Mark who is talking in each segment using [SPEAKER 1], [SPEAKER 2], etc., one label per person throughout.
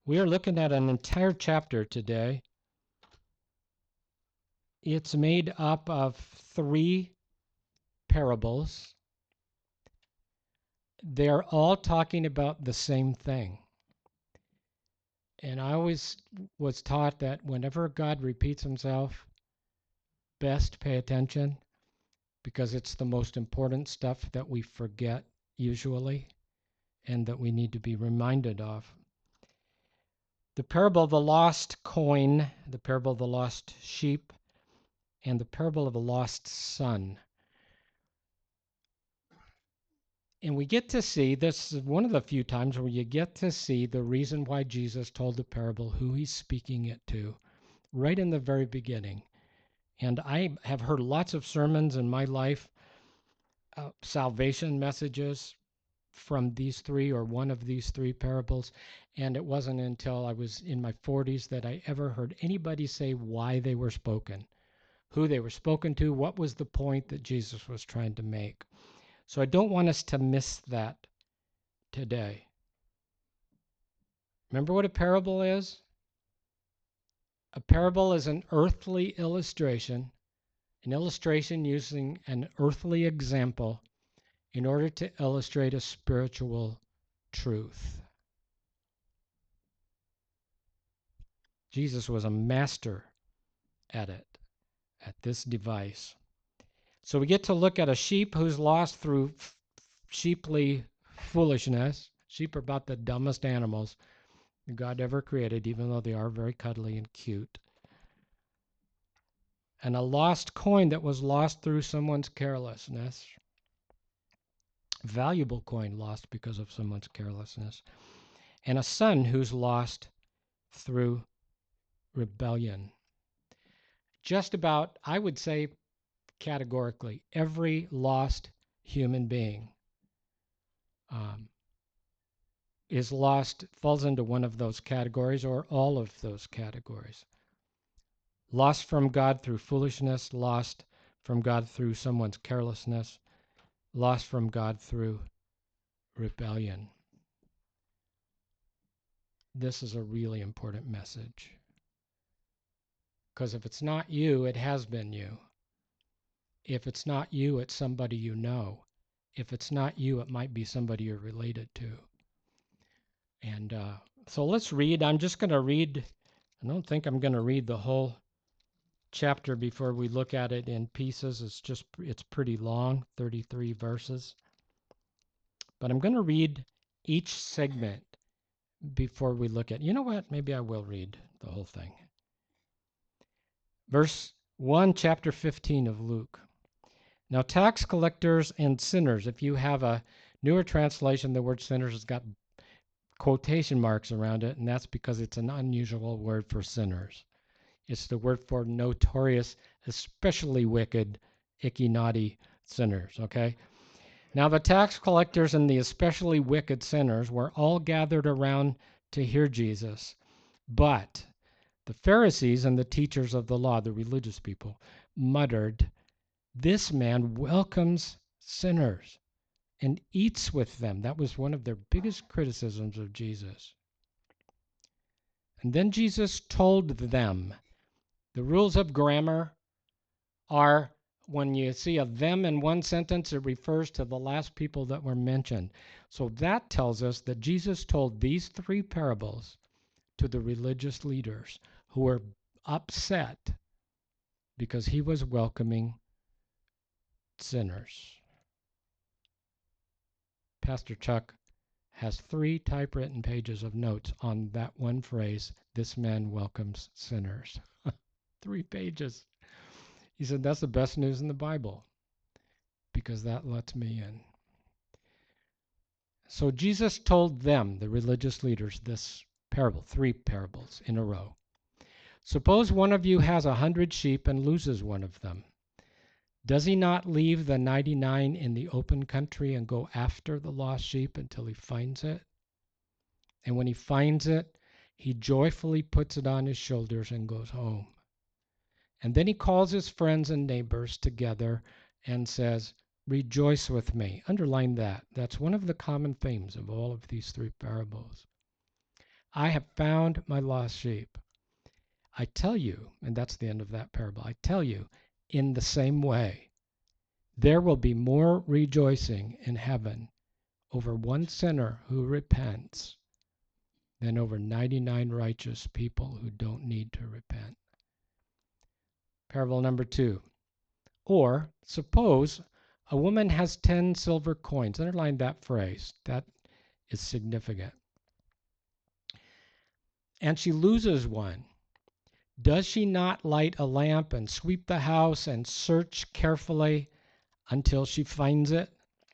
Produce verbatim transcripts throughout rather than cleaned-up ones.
[SPEAKER 1] We are looking at an entire chapter today. It's made up of three parables. They're all talking about the same thing. And I always was taught that whenever God repeats himself, best pay attention because it's the most important stuff that we forget usually and that we need to be reminded of. The parable of the lost coin, the parable of the lost sheep, and the parable of the lost son. And we get to see, this is one of the few times where you get to see the reason why Jesus told the parable, who he's speaking it to, right in the very beginning. And I have heard lots of sermons in my life, uh, salvation messages from these three or one of these three parables. And it wasn't until I was in my forties that I ever heard anybody say why they were spoken, who they were spoken to, what was the point that Jesus was trying to make. So I don't want us to miss that today. Remember what a parable is? A parable is an earthly illustration, an illustration using an earthly example in order to illustrate a spiritual truth. Jesus was a master at it, at this device. So we get to look at a sheep who's lost through f- sheeply foolishness. Sheep are about the dumbest animals God ever created, even though they are very cuddly and cute. And a lost coin that was lost through someone's carelessness. Valuable coin lost because of someone's carelessness. And a son who's lost through rebellion. Just about, I would say categorically, every lost human being um, is lost, falls into one of those categories or all of those categories. Lost from God through foolishness, lost from God through someone's carelessness, lost from God through rebellion. This is a really important message. Because if it's not you, it has been you. If it's not you, it's somebody you know. If it's not you, it might be somebody you're related to. And uh, so let's read. I'm just going to read. I don't think I'm going to read the whole chapter before we look at it in pieces. It's just, it's pretty long, thirty-three verses. But I'm going to read each segment before we look at, you know what? Maybe I will read the whole thing. Verse one, chapter fifteen of Luke. Now, tax collectors and sinners, if you have a newer translation, the word sinners has got quotation marks around it, and that's because it's an unusual word for sinners. It's the word for notorious, especially wicked, icky, naughty sinners, okay? Now, the tax collectors and the especially wicked sinners were all gathered around to hear Jesus, but the Pharisees and the teachers of the law, the religious people, muttered, "This man welcomes sinners and eats with them." That was one of their biggest criticisms of Jesus. And then Jesus told them, the rules of grammar are when you see a them in one sentence, it refers to the last people that were mentioned. So that tells us that Jesus told these three parables to the religious leaders who were upset because he was welcoming sinners. Pastor Chuck has three typewritten pages of notes on that one phrase, "This man welcomes sinners." Three pages. He said, that's the best news in the Bible because that lets me in. So Jesus told them, the religious leaders, this parable, three parables in a row. Suppose one of you has a hundred sheep and loses one of them. Does he not leave the ninety-nine in the open country and go after the lost sheep until he finds it? And when he finds it, he joyfully puts it on his shoulders and goes home. And then he calls his friends and neighbors together and says, "Rejoice with me." Underline that. That's one of the common themes of all of these three parables. I have found my lost sheep. I tell you, and that's the end of that parable, I tell you, in the same way, there will be more rejoicing in heaven over one sinner who repents than over ninety-nine righteous people who don't need to repent. Parable number two. Or suppose a woman has ten silver coins. Underline that phrase. That is significant. And she loses one. Does she not light a lamp and sweep the house and search carefully until she finds it?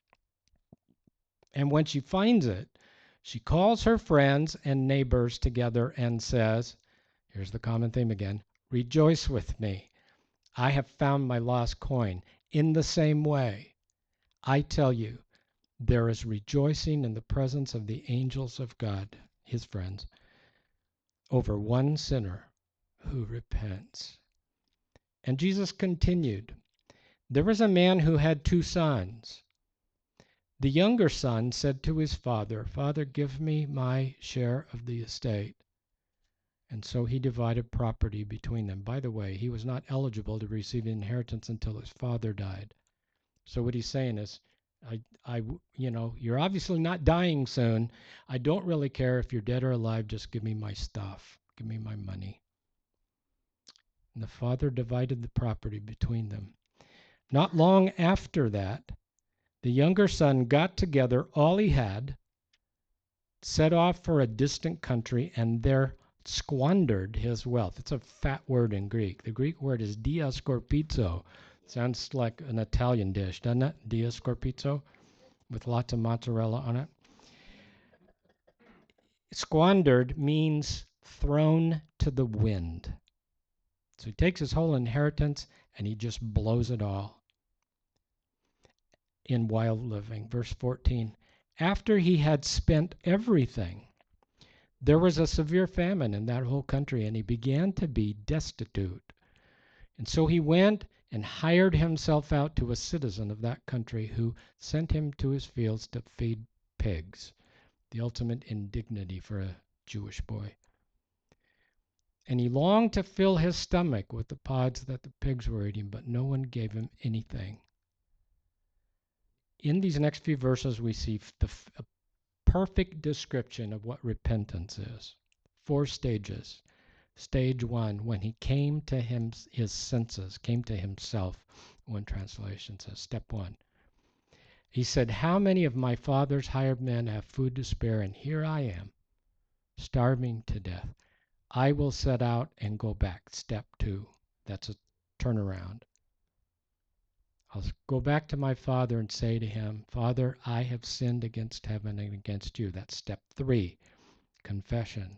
[SPEAKER 1] And when she finds it, she calls her friends and neighbors together and says, here's the common theme again, rejoice with me. I have found my lost coin. In the same way, I tell you, there is rejoicing in the presence of the angels of God, his friends, over one sinner who repents. And Jesus continued, there was a man who had two sons. The younger son said to his father, Father, give me my share of the estate. And so he divided property between them. By the way, he was not eligible to receive inheritance until his father died. So what he's saying is, I, I, you know, you're obviously not dying soon. I don't really care if you're dead or alive. Just give me my stuff. Give me my money. And the father divided the property between them. Not long after that, the younger son got together all he had, set off for a distant country, and there squandered his wealth. It's a fat word in Greek. The Greek word is diascorpizo. Sounds like an Italian dish, doesn't it? Diascorpizo, with lots of mozzarella on it. Squandered means thrown to the wind. So he takes his whole inheritance and he just blows it all in wild living. Verse fourteen, after he had spent everything, there was a severe famine in that whole country, and he began to be destitute. And so he went and hired himself out to a citizen of that country who sent him to his fields to feed pigs, the ultimate indignity for a Jewish boy. And he longed to fill his stomach with the pods that the pigs were eating, but no one gave him anything. In these next few verses, we see the a perfect description of what repentance is. Four stages. Stage one, when he came to him, his senses, came to himself, one translation says. Step one. He said, how many of my father's hired men have food to spare, and here I am, starving to death. I will set out and go back. Step two. That's a turnaround. I'll go back to my father and say to him, Father, I have sinned against heaven and against you. That's step three, confession.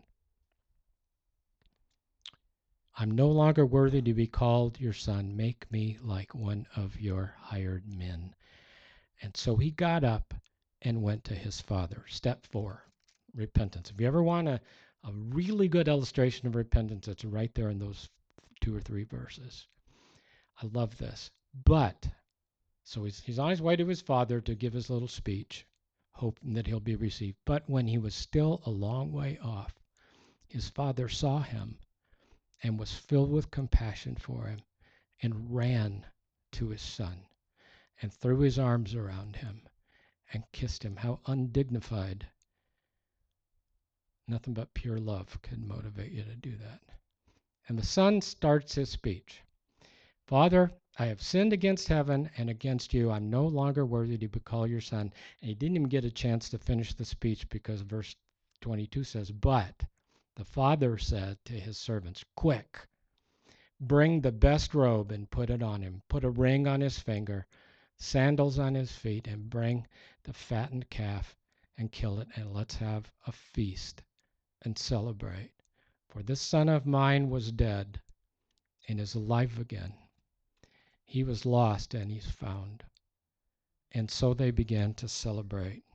[SPEAKER 1] I'm no longer worthy to be called your son. Make me like one of your hired men. And so he got up and went to his father. Step four, repentance. If you ever want a, a really good illustration of repentance, it's right there in those two or three verses. I love this. But, so he's, he's on his way to his father to give his little speech, hoping that he'll be received. But when he was still a long way off, his father saw him and was filled with compassion for him and ran to his son and threw his arms around him and kissed him. How undignified. Nothing but pure love could motivate you to do that. And the son starts his speech. Father, I have sinned against heaven and against you. I'm no longer worthy to be called your son. And he didn't even get a chance to finish the speech because verse twenty-two says, but the father said to his servants, quick, bring the best robe and put it on him. Put a ring on his finger, sandals on his feet, and bring the fattened calf and kill it, and let's have a feast and celebrate. For this son of mine was dead and is alive again. He was lost and he's found. And so they began to celebrate.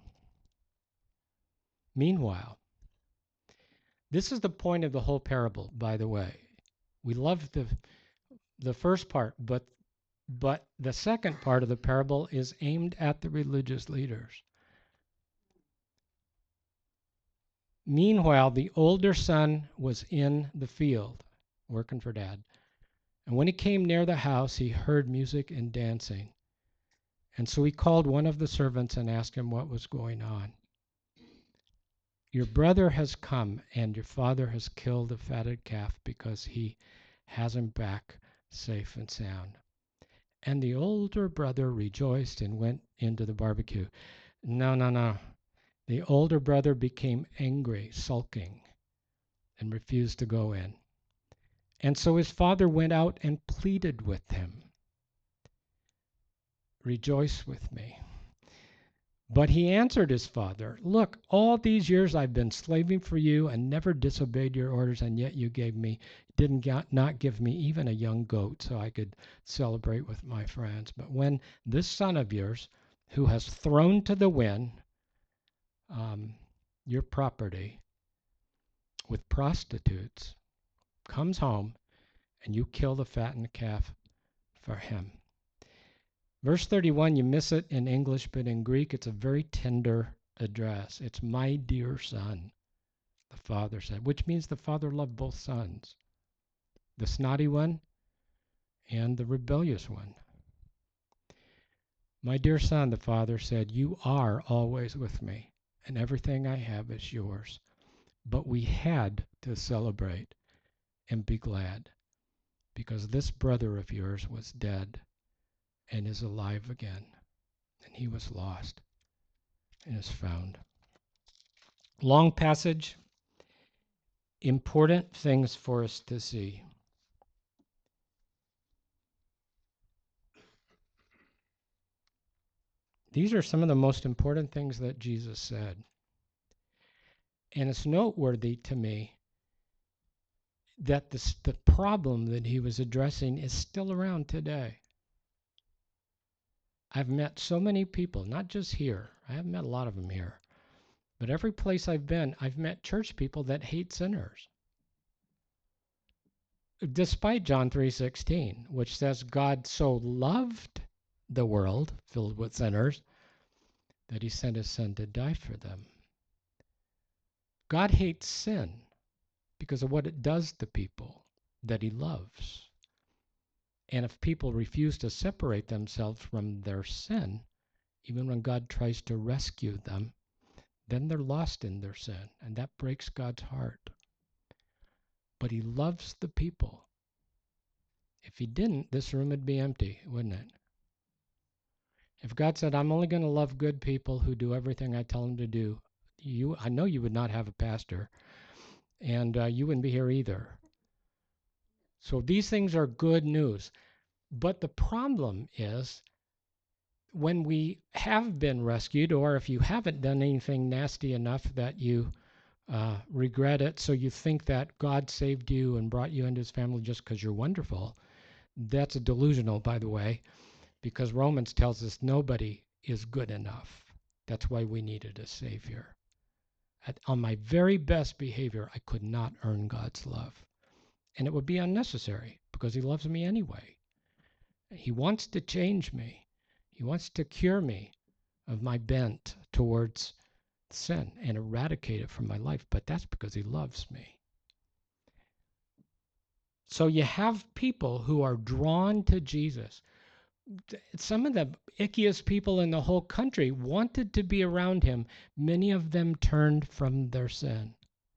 [SPEAKER 1] Meanwhile, this is the point of the whole parable, by the way. We love the the first part, but but the second part of the parable is aimed at the religious leaders. Meanwhile, the older son was in the field working for dad. And when he came near the house, he heard music and dancing. And so he called one of the servants and asked him what was going on. Your brother has come, and your father has killed the fatted calf because he has him back safe and sound. And the older brother rejoiced and went into the barbecue. No, no, no. The older brother became angry, sulking, and refused to go in. And so his father went out and pleaded with him. Rejoice with me. But he answered his father, look, all these years I've been slaving for you and never disobeyed your orders, and yet you gave me, didn't got, not give me even a young goat so I could celebrate with my friends. But when this son of yours, who has thrown to the wind um, your property with prostitutes, comes home, and you kill the fattened calf for him. Verse thirty-one, you miss it in English, but in Greek it's a very tender address. It's my dear son, the father said, which means the father loved both sons, the snotty one and the rebellious one. My dear son, the father said, you are always with me, and everything I have is yours. But we had to celebrate and be glad, because this brother of yours was dead and is alive again, and he was lost and is found. Long passage, important things for us to see. These are some of the most important things that Jesus said. And it's noteworthy to me that this, the problem that he was addressing is still around today. I've met so many people, not just here. I haven't met a lot of them here. But every place I've been, I've met church people that hate sinners. Despite John three sixteen, which says God so loved the world filled with sinners that he sent his son to die for them. God hates sin because of what it does to people that he loves. And if people refuse to separate themselves from their sin, even when God tries to rescue them, then they're lost in their sin, and that breaks God's heart. But he loves the people. If he didn't, this room would be empty, wouldn't it? If God said, I'm only going to love good people who do everything I tell them to do, you, I know you would not have a pastor, and uh, you wouldn't be here either. So these things are good news. But the problem is when we have been rescued, or if you haven't done anything nasty enough that you uh, regret it, so you think that God saved you and brought you into his family just because you're wonderful, that's a delusional, by the way, because Romans tells us nobody is good enough. That's why we needed a Savior. At, on my very best behavior, I could not earn God's love. And it would be unnecessary because he loves me anyway. He wants to change me. He wants to cure me of my bent towards sin and eradicate it from my life. But that's because he loves me. So you have people who are drawn to Jesus. Some of the ickiest people in the whole country wanted to be around him. Many of them turned from their sin.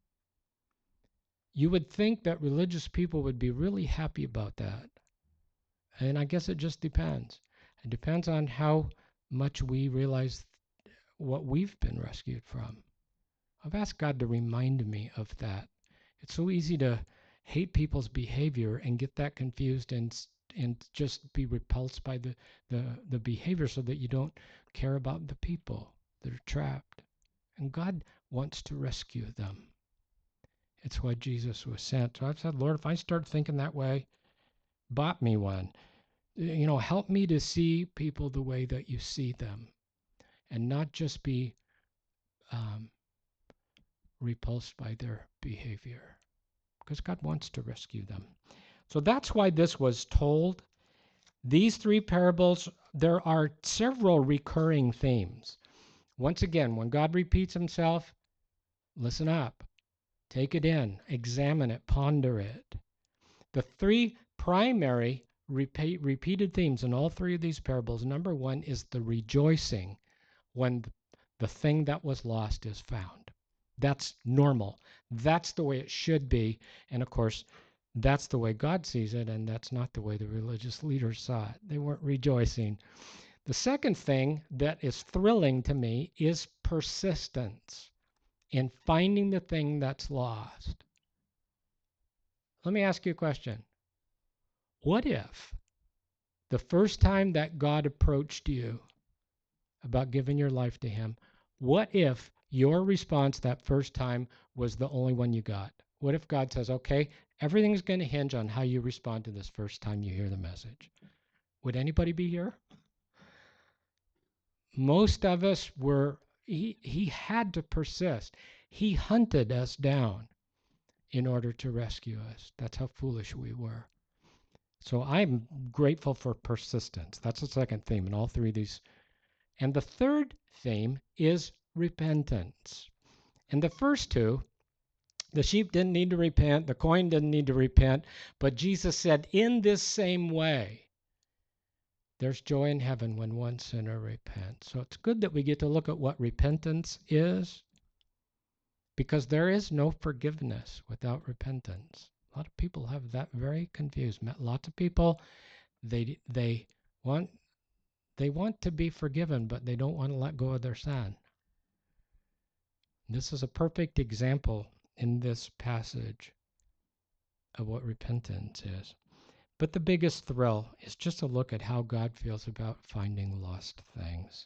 [SPEAKER 1] You would think that religious people would be really happy about that. And I guess it just depends. It depends on how much we realize what we've been rescued from. I've asked God to remind me of that. It's so easy to hate people's behavior and get that confused and and just be repulsed by the, the, the behavior so that you don't care about the people that are trapped. And God wants to rescue them. It's why Jesus was sent. So I've said, Lord, if I start thinking that way, bop me one. You know, help me to see people the way that you see them and not just be um, repulsed by their behavior, because God wants to rescue them. So that's why this was told. These three parables, there are several recurring themes. Once again, when God repeats himself, Listen up. Take it in. Examine it. Ponder it. The three primary repeat, repeated themes in all three of these parables. Number one is the rejoicing when the thing that was lost is found. That's normal. That's the way it should be. And of course, that's the way God sees it, and that's not the way the religious leaders saw it. They weren't rejoicing. The second thing that is thrilling to me is persistence in finding the thing that's lost. Let me ask you a question. What if the first time that God approached you about giving your life to him, what if your response that first time was the only one you got? What if God says, okay, everything's going to hinge on how you respond to this first time you hear the message? Would anybody be here? Most of us were, he, he had to persist. He hunted us down in order to rescue us. That's how foolish we were. So I'm grateful for persistence. That's the second theme in all three of these. And the third theme is repentance. And the first two, the sheep didn't need to repent, the coin didn't need to repent, but Jesus said, in this same way, there's joy in heaven when one sinner repents. So it's good that we get to look at what repentance is, because there is no forgiveness without repentance. A lot of people have that very confused. Lots of people, they they want they want to be forgiven, but they don't want to let go of their sin. This is a perfect example in this passage of what repentance is. But the biggest thrill is just to look at how God feels about finding lost things.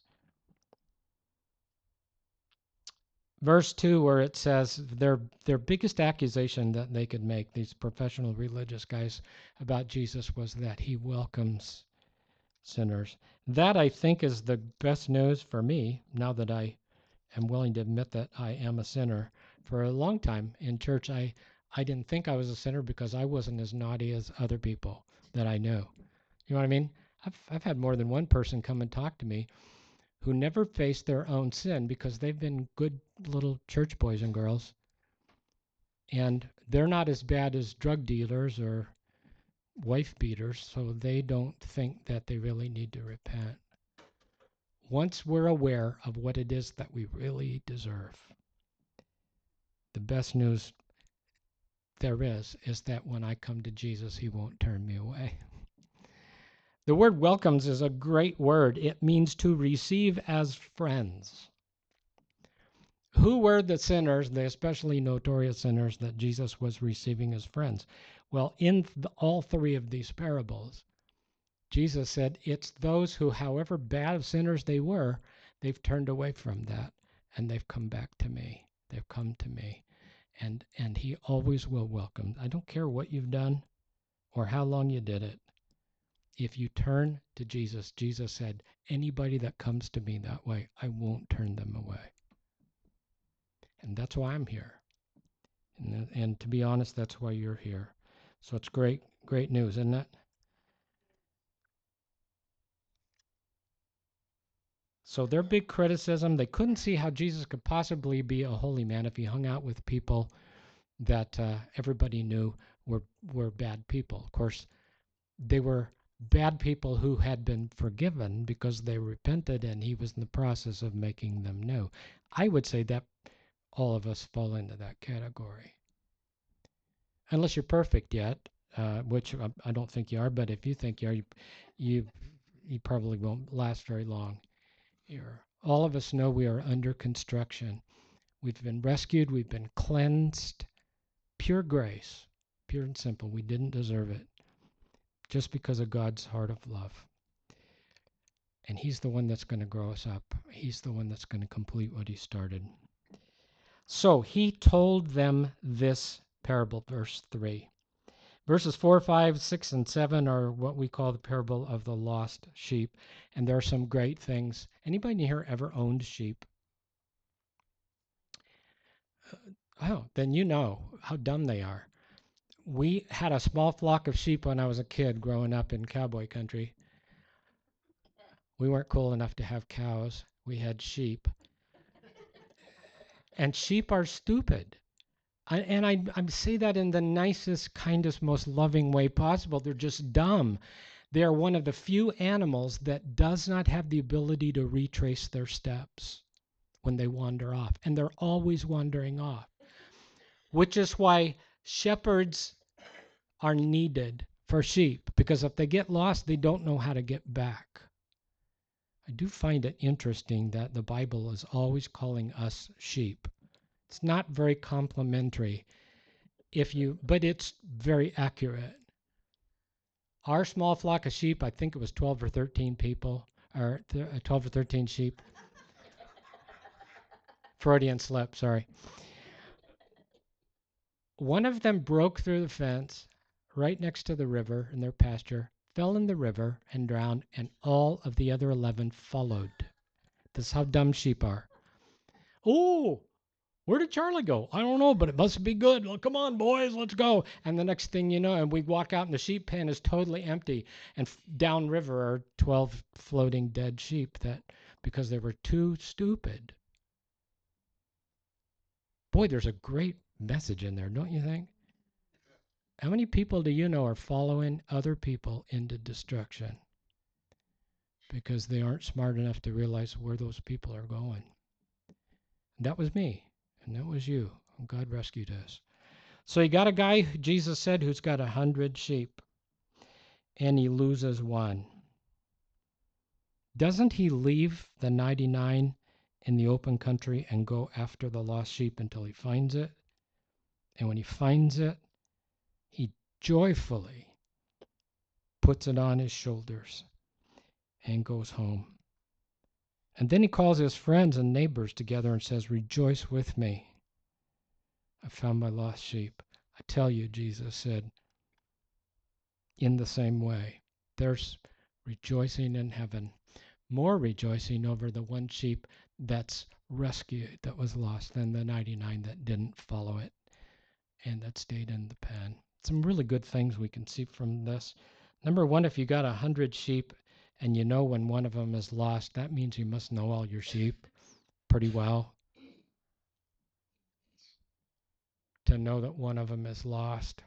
[SPEAKER 1] Verse two, where it says their their biggest accusation that they could make, these professional religious guys, about Jesus was that he welcomes sinners. That, I think, is the best news for me, now that I am willing to admit that I am a sinner. For a long time in church, I, I didn't think I was a sinner because I wasn't as naughty as other people that I knew. You know what I mean? I've, I've had more than one person come and talk to me who never faced their own sin because they've been good little church boys and girls. And they're not as bad as drug dealers or wife beaters, so they don't think that they really need to repent. Once we're aware of what it is that we really deserve, the best news there is is that when I come to Jesus, he won't turn me away. The word welcomes is a great word. It means to receive as friends. Who were the sinners, the especially notorious sinners that Jesus was receiving as friends? Well, in the, all three of these parables, Jesus said, it's those who, however bad of sinners they were, they've turned away from that and they've come back to me. They've come to me. And, and he always will welcome. I don't care what you've done or how long you did it. If you turn to Jesus, Jesus said, anybody that comes to me that way, I won't turn them away. And that's why I'm here. And, and to be honest, that's why you're here. So it's great, great news, isn't it? So their big criticism, they couldn't see how Jesus could possibly be a holy man if he hung out with people that uh, everybody knew were, were bad people. Of course, they were bad people who had been forgiven because they repented and he was in the process of making them new. I would say that all of us fall into that category. Unless you're perfect yet, uh, which I don't think you are, but if you think you are, you, you, you probably won't last very long here. All of us know we are under construction. We've been rescued. We've been cleansed. Pure grace, pure and simple. We didn't deserve it. Just because of God's heart of love. And he's the one that's going to grow us up. He's the one that's going to complete what he started. So he told them this parable, verse three. Verses four, five, six, and seven are what we call the parable of the lost sheep. And there are some great things. Anybody here ever owned sheep? Oh, then you know how dumb they are. We had a small flock of sheep when I was a kid growing up in cowboy country. We weren't cool enough to have cows. We had sheep. And sheep are stupid. I, and I, I say that in the nicest, kindest, most loving way possible. They're just dumb. They are one of the few animals that does not have the ability to retrace their steps when they wander off. And they're always wandering off, which is why shepherds are needed for sheep, because if they get lost, they don't know how to get back. I do find it interesting that the Bible is always calling us sheep. It's not very complimentary, if you, but it's very accurate. Our small flock of sheep, I think it was twelve or thirteen people, or th- twelve or thirteen sheep. Freudian slip, sorry. One of them broke through the fence right next to the river in their pasture, fell in the river and drowned, and all of the other eleven followed. This is how dumb sheep are. Oh, where did Charlie go? I don't know, but it must be good. Well, come on, boys, let's go. And the next thing you know, and we walk out and the sheep pen is totally empty. And f- downriver are twelve floating dead sheep that because they were too stupid. Boy, there's a great message in there, don't you think? How many people do you know are following other people into destruction because they aren't smart enough to realize where those people are going? And that was me, and that was you. And God rescued us. So you got a guy, Jesus said, who's got a hundred sheep, and he loses one. Doesn't he leave the ninety-nine in the open country and go after the lost sheep until he finds it? And when he finds it, he joyfully puts it on his shoulders and goes home. And then he calls his friends and neighbors together and says, "Rejoice with me. I found my lost sheep." I tell you, Jesus said, in the same way, there's rejoicing in heaven, more rejoicing over the one sheep that's rescued, that was lost, than the ninety-nine that didn't follow it and that stayed in the pen. Some really good things we can see from this. Number one, if you got a hundred sheep and you know when one of them is lost, that means you must know all your sheep pretty well to know that one of them is lost.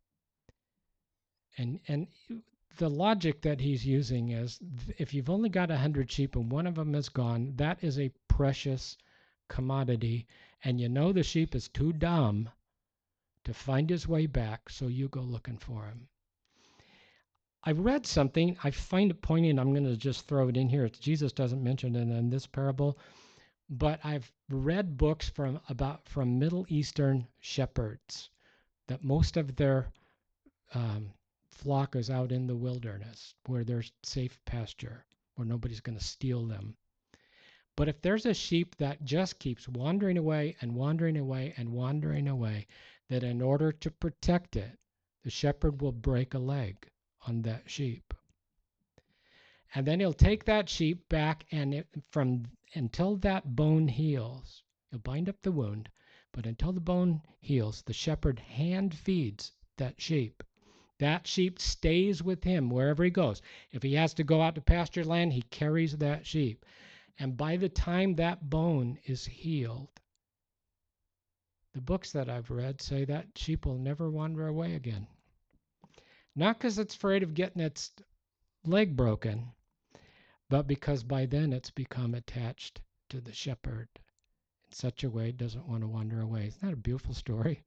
[SPEAKER 1] And and the logic that he's using is if you've only got a hundred sheep and one of them is gone, that is a precious commodity, and you know the sheep is too dumb to find his way back, so you go looking for him. I read something, I find it poignant, I'm going to just throw it in here. It's, Jesus doesn't mention it in this parable, but I've read books from about from Middle Eastern shepherds that most of their um, flock is out in the wilderness where there's safe pasture, where nobody's going to steal them. But if there's a sheep that just keeps wandering away and wandering away and wandering away, that in order to protect it, the shepherd will break a leg on that sheep. And then he'll take that sheep back, and it, from until that bone heals, he'll bind up the wound, but until the bone heals, the shepherd hand feeds that sheep. That sheep stays with him wherever he goes. If he has to go out to pasture land, he carries that sheep. And by the time that bone is healed, the books that I've read say that sheep will never wander away again. Not because it's afraid of getting its leg broken, but because by then it's become attached to the shepherd in such a way it doesn't want to wander away. Isn't that a beautiful story?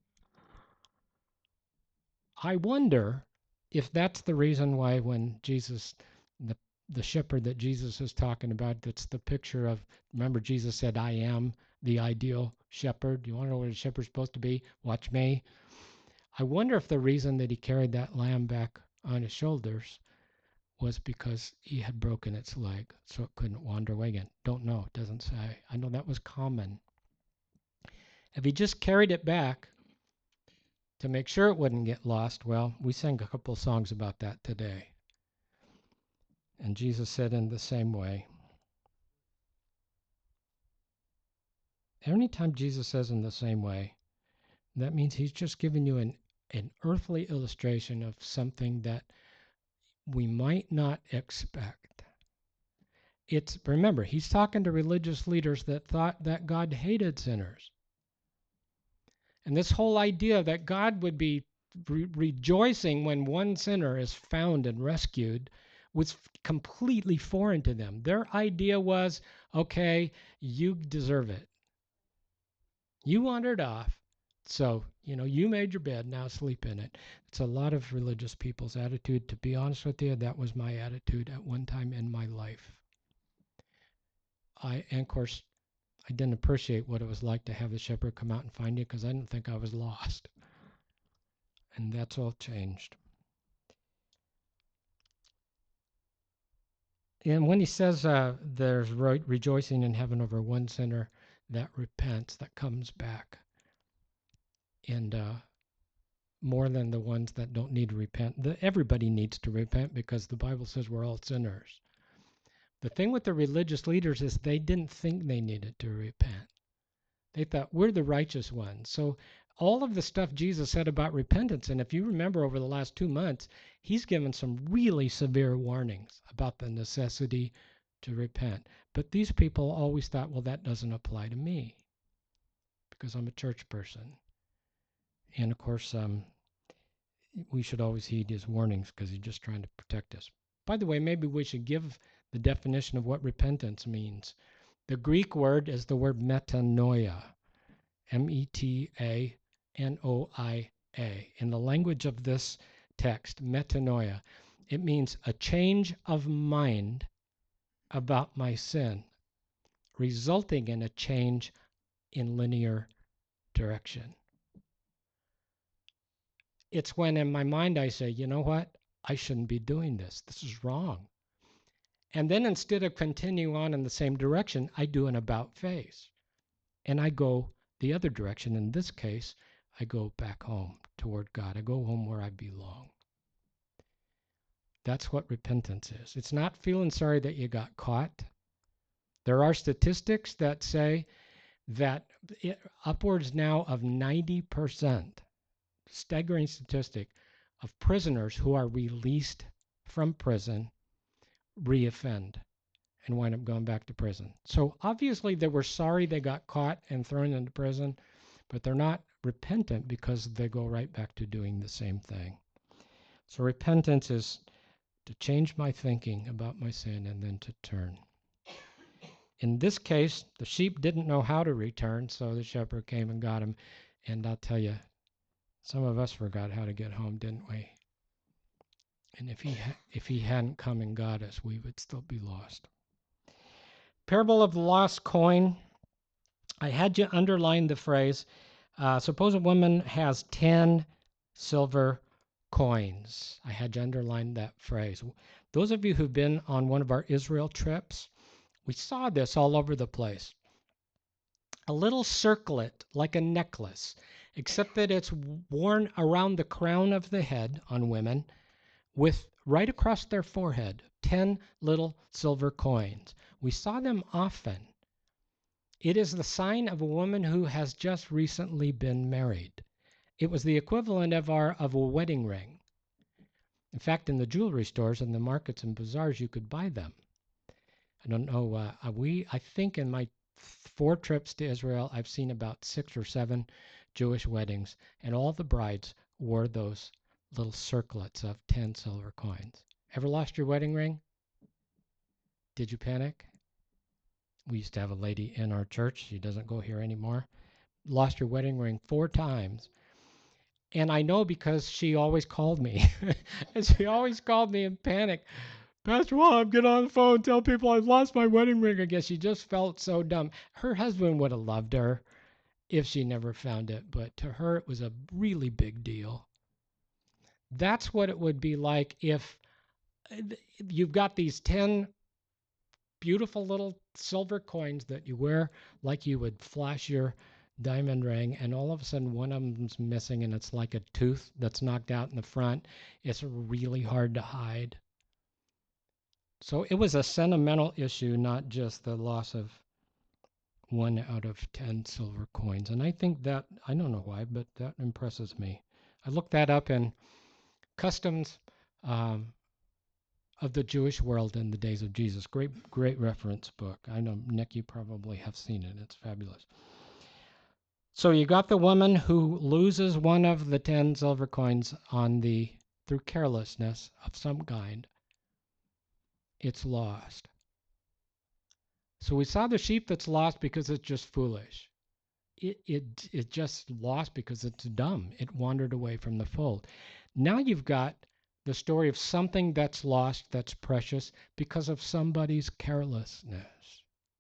[SPEAKER 1] I wonder if that's the reason why when Jesus, the, the shepherd that Jesus is talking about, that's the picture of, remember Jesus said, "I am the ideal shepherd." You want to know what a shepherd's supposed to be? Watch me. I wonder if the reason that he carried that lamb back on his shoulders was because he had broken its leg, so it couldn't wander away again. Don't know. It doesn't say. I know that was common. If he just carried it back to make sure it wouldn't get lost, well, we sang a couple songs about that today. And Jesus said in the same way. Anytime Jesus says in the same way, that means he's just giving you an, an earthly illustration of something that we might not expect. It's, remember, he's talking to religious leaders that thought that God hated sinners. And this whole idea that God would be re- rejoicing when one sinner is found and rescued was completely foreign to them. Their idea was, okay, you deserve it. You wandered off. So, you know, you made your bed, now sleep in it. It's a lot of religious people's attitude. To be honest with you, that was my attitude at one time in my life. I, and of course, I didn't appreciate what it was like to have the shepherd come out and find you because I didn't think I was lost. And that's all changed. And when he says uh, there's re- rejoicing in heaven over one sinner that repents, that comes back, and uh, more than the ones that don't need to repent. The, everybody needs to repent because the Bible says we're all sinners. The thing with the religious leaders is they didn't think they needed to repent. They thought we're the righteous ones. So all of the stuff Jesus said about repentance, and if you remember over the last two months, he's given some really severe warnings about the necessity to repent. But these people always thought, well, that doesn't apply to me because I'm a church person. And of course, um, we should always heed his warnings because he's just trying to protect us. By the way, maybe we should give the definition of what repentance means. The Greek word is the word metanoia, M E T A N O I A. In the language of this text, metanoia, it means a change of mind about my sin, resulting in a change in linear direction. It's when in my mind I say, you know what? I shouldn't be doing this. This is wrong. And then instead of continuing on in the same direction, I do an about face. And I go the other direction. In this case, I go back home toward God. I go home where I belong. That's what repentance is. It's not feeling sorry that you got caught. There are statistics that say that it, upwards now of ninety percent, staggering statistic, of prisoners who are released from prison reoffend and wind up going back to prison. So obviously they were sorry they got caught and thrown into prison, but they're not repentant because they go right back to doing the same thing. So repentance is to change my thinking about my sin and then to turn. In this case, the sheep didn't know how to return, so the shepherd came and got him. And I'll tell you, some of us forgot how to get home, didn't we? And if he ha- if he hadn't come and got us, we would still be lost. Parable of the lost coin. I had you underline the phrase, uh, suppose a woman has ten silver coins. I had you underline that phrase. Those of you who've been on one of our Israel trips, we saw this all over the place. A little circlet like a necklace, except that it's worn around the crown of the head on women with right across their forehead, ten little silver coins. We saw them often. It is the sign of a woman who has just recently been married. It was the equivalent of our of a wedding ring. In fact, in the jewelry stores and the markets and bazaars, you could buy them. I don't know. Uh, we I think in my four trips to Israel, I've seen about six or seven Jewish weddings, and all the brides wore those little circlets of ten silver coins. Ever lost your wedding ring? Did you panic? We used to have a lady in our church. She doesn't go here anymore. Lost her wedding ring four times. And I know because she always called me. And she always called me in panic. Pastor Wallop, get on the phone, tell people I've lost my wedding ring again. She just felt so dumb. Her husband would have loved her if she never found it, but to her it was a really big deal. That's what it would be like if you've got these ten beautiful little silver coins that you wear like you would flash your diamond ring, and all of a sudden one of them's missing and it's like a tooth that's knocked out in the front. It's really hard to hide. So it was a sentimental issue, not just the loss of one out of ten silver coins. And I think that, I don't know why, but that impresses me. I looked that up in Customs um, of the Jewish World in the Days of Jesus. Great, great reference book. I know, Nick, you probably have seen it. It's fabulous. So you got the woman who loses one of the ten silver coins on the through carelessness of some kind. It's lost. So we saw the sheep that's lost because it's just foolish. It it it just lost because it's dumb. It wandered away from the fold. Now you've got the story of something that's lost that's precious because of somebody's carelessness.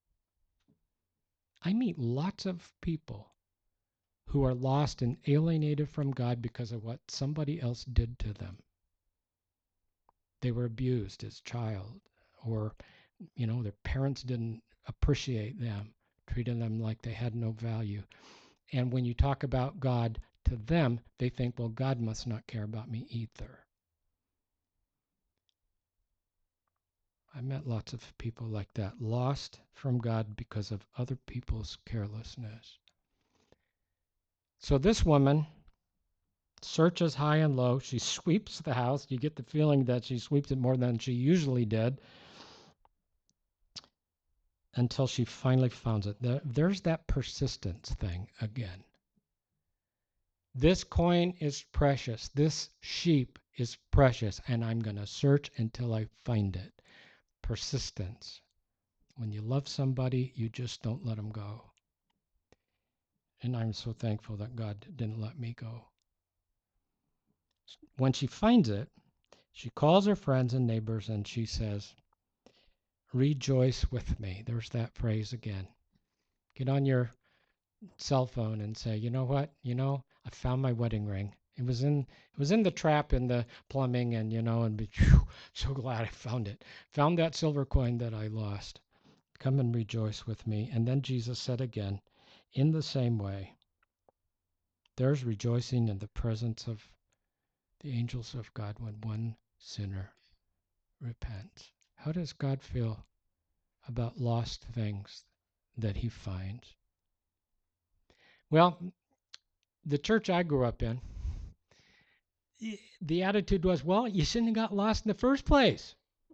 [SPEAKER 1] I meet lots of people who are lost and alienated from God because of what somebody else did to them. They were abused as child, or you know, their parents didn't appreciate them, treated them like they had no value. And when you talk about God to them, they think, well, God must not care about me either. I met lots of people like that, lost from God because of other people's carelessness. So this woman searches high and low. She sweeps the house. You get the feeling that she sweeps it more than she usually did until she finally finds it. There's that persistence thing again. This coin is precious. This sheep is precious, and I'm going to search until I find it. Persistence. When you love somebody, you just don't let them go. And I'm so thankful that God didn't let me go. When she finds it, she calls her friends and neighbors and she says, rejoice with me. There's that phrase again. Get on your cell phone and say, you know what? You know, I found my wedding ring. It was in it was in the trap in the plumbing, and you know, and be whew, so glad I found it. Found that silver coin that I lost. Come and rejoice with me. And then Jesus said again, in the same way, there's rejoicing in the presence of the angels of God when one sinner repents. How does God feel about lost things that he finds? Well, the church I grew up in, the attitude was, well, you shouldn't have got lost in the first place.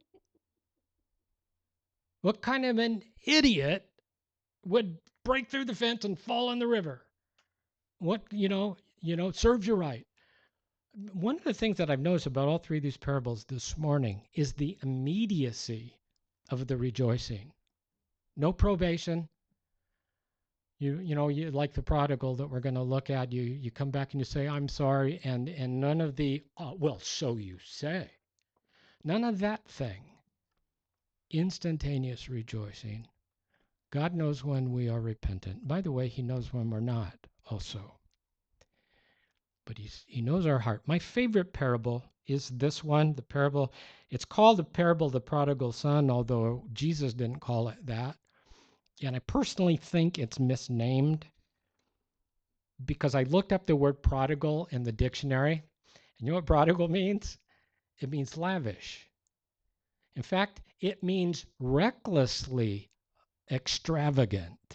[SPEAKER 1] What kind of an idiot would break through the fence and fall in the river? What, you know, you know, serves you right. One of the things that I've noticed about all three of these parables this morning is the immediacy of the rejoicing. No probation. You you know, you like the prodigal that we're going to look at, you you come back and you say, I'm sorry, and and none of the, uh, well, so you say. None of that thing. Instantaneous rejoicing. God knows when we are repentant. By the way, he knows when we're not also. But he's, he knows our heart. My favorite parable is this one, the parable. It's called the parable of the prodigal son, although Jesus didn't call it that. And I personally think it's misnamed because I looked up the word prodigal in the dictionary. And you know what prodigal means? It means lavish. In fact, it means recklessly extravagant.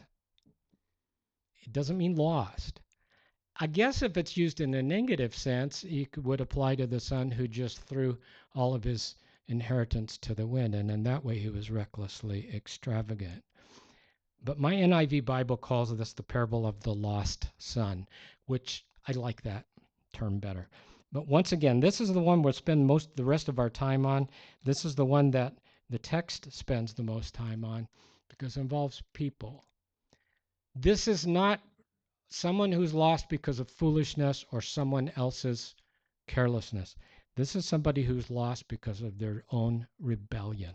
[SPEAKER 1] It doesn't mean lost. I guess if it's used in a negative sense, it would apply to the son who just threw all of his inheritance to the wind, and in that way he was recklessly extravagant. But my N I V Bible calls this the parable of the lost son, which I like that term better. But once again, this is the one we'll spend most the rest of our time on. This is the one that the text spends the most time on because it involves people. This is not someone who's lost because of foolishness or someone else's carelessness. This is somebody who's lost because of their own rebellion.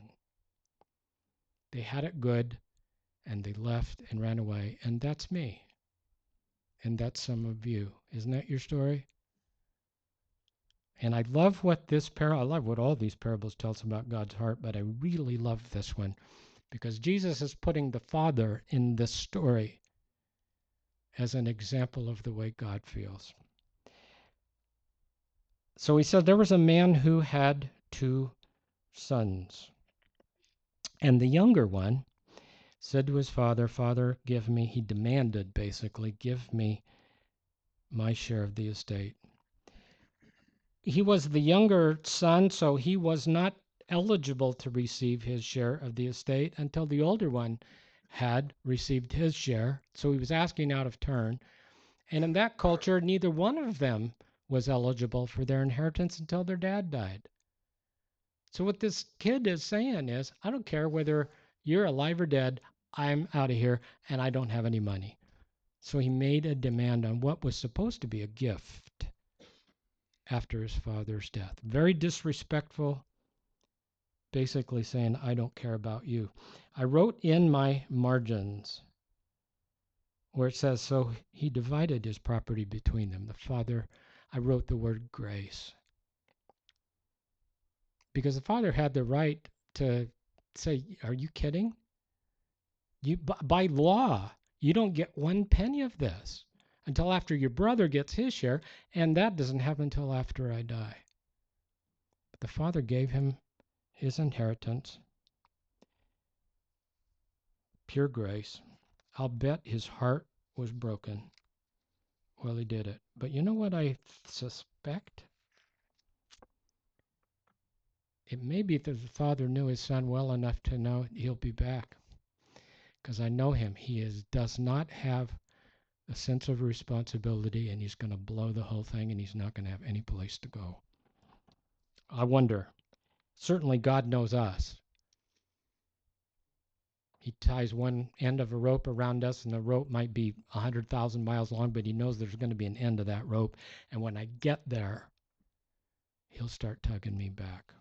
[SPEAKER 1] They had it good and they left and ran away, and that's me. And that's some of you. Isn't that your story? And I love what this parable, I love what all these parables tell us about God's heart, but I really love this one because Jesus is putting the Father in this story as an example of the way God feels. So he said there was a man who had two sons. And the younger one said to his father, Father, give me, he demanded basically, give me my share of the estate. He was the younger son, so he was not eligible to receive his share of the estate until the older one had received his share. So he was asking out of turn. And in that culture, neither one of them was eligible for their inheritance until their dad died. So what this kid is saying is, I don't care whether you're alive or dead, I'm out of here and I don't have any money. So he made a demand on what was supposed to be a gift after his father's death. Very disrespectful, basically saying, I don't care about you. I wrote in my margins where it says, so he divided his property between them. The father, I wrote the word grace. Because the father had the right to say, are you kidding? You, by law, you don't get one penny of this until after your brother gets his share, and that doesn't happen until after I die. But the father gave him his inheritance, pure grace. I'll bet his heart was broken while he did it. But you know what I suspect? It may be that the father knew his son well enough to know he'll be back. Because I know him. He is, does not have a sense of responsibility, and he's going to blow the whole thing, and he's not going to have any place to go. I wonder. Certainly God knows us. He ties one end of a rope around us, and the rope might be one hundred thousand miles long, but he knows there's going to be an end to that rope. And when I get there, he'll start tugging me back.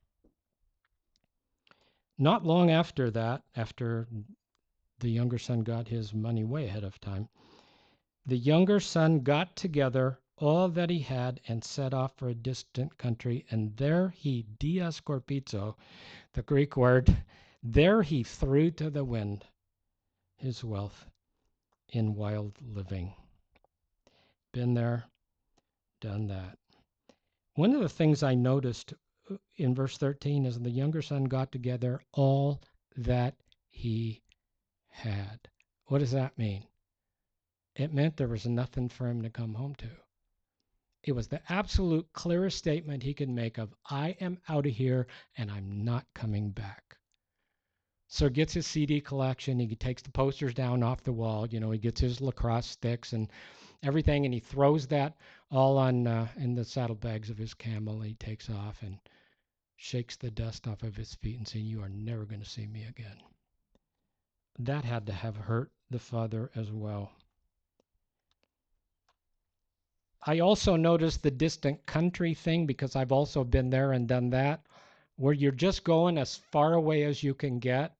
[SPEAKER 1] Not long after that, after the younger son got his money way ahead of time, the younger son got together all that he had and set off for a distant country, and there he, diascorpizo, the Greek word, there he threw to the wind his wealth in wild living. Been there, done that. One of the things I noticed in verse thirteen is the younger son got together all that he had. What does that mean? It meant there was nothing for him to come home to. It was the absolute clearest statement he could make of, I am out of here and I'm not coming back. So he gets his C D collection, he takes the posters down off the wall, you know, he gets his lacrosse sticks and everything, and he throws that all on uh, in the saddlebags of his camel, and he takes off and shakes the dust off of his feet and saying, you are never going to see me again. That had to have hurt the father as well. I also noticed the distant country thing, because I've also been there and done that, where you're just going as far away as you can get.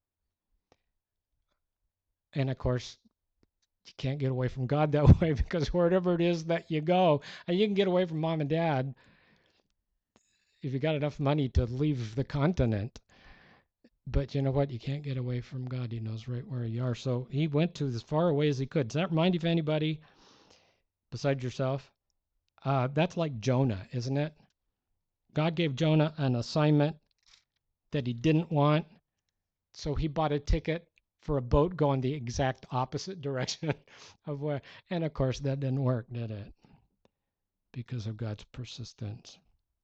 [SPEAKER 1] And of course, you can't get away from God that way, because wherever it is that you go, and you can get away from mom and dad if you got enough money to leave the continent. But you know what? You can't get away from God. He knows right where you are. So he went to as far away as he could. Does that remind you of anybody besides yourself? Uh, that's like Jonah, isn't it? God gave Jonah an assignment that he didn't want, so he bought a ticket for a boat going the exact opposite direction of where, and of course that didn't work, did it? Because of God's persistence.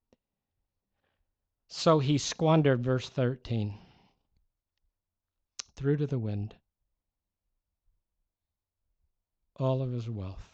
[SPEAKER 1] So he squandered, verse thirteen, threw to the wind all of his wealth.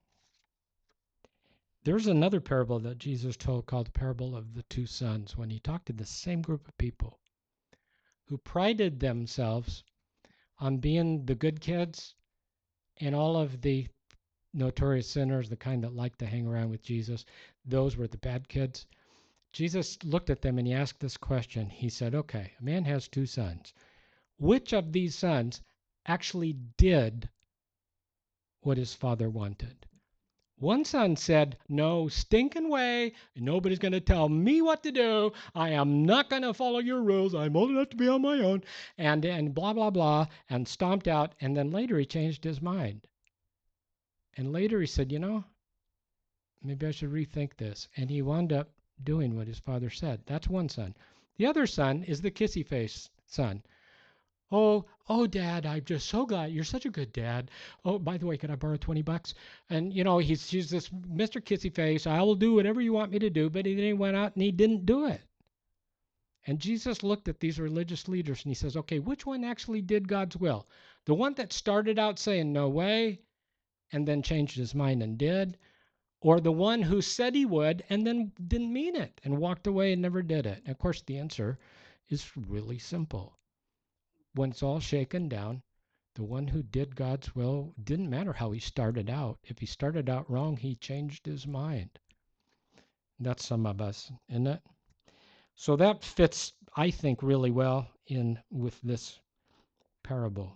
[SPEAKER 1] There's another parable that Jesus told called the parable of the two sons, when he talked to the same group of people who prided themselves on being the good kids, and all of the notorious sinners, the kind that like to hang around with Jesus, those were the bad kids. Jesus looked at them and he asked this question. He said, okay, a man has two sons. Which of these sons actually did what his father wanted? One son said, no stinking way. Nobody's going to tell me what to do. I am not going to follow your rules. I'm old enough to be on my own. And, and blah, blah, blah, and stomped out. And then later he changed his mind. And later he said, you know, maybe I should rethink this. And he wound up doing what his father said. That's one son. The other son is the kissy face son. Oh, oh, Dad, I'm just so glad. You're such a good dad. Oh, by the way, could I borrow twenty bucks? And, you know, he's, he's this Mister Kissy Face. I will do whatever you want me to do. But he then he went out and he didn't do it. And Jesus looked at these religious leaders and he says, okay, which one actually did God's will? The one that started out saying, no way, and then changed his mind and did, or the one who said he would and then didn't mean it and walked away and never did it? And of course, the answer is really simple. When it's all shaken down, the one who did God's will, didn't matter how he started out. If he started out wrong, he changed his mind. That's some of us, isn't it? So that fits, I think, really well in with this parable.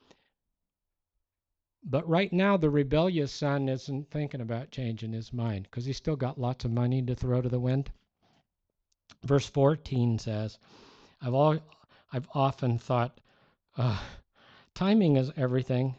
[SPEAKER 1] But right now, the rebellious son isn't thinking about changing his mind because he's still got lots of money to throw to the wind. Verse fourteen says, I've, all, I've often thought, uh, timing is everything.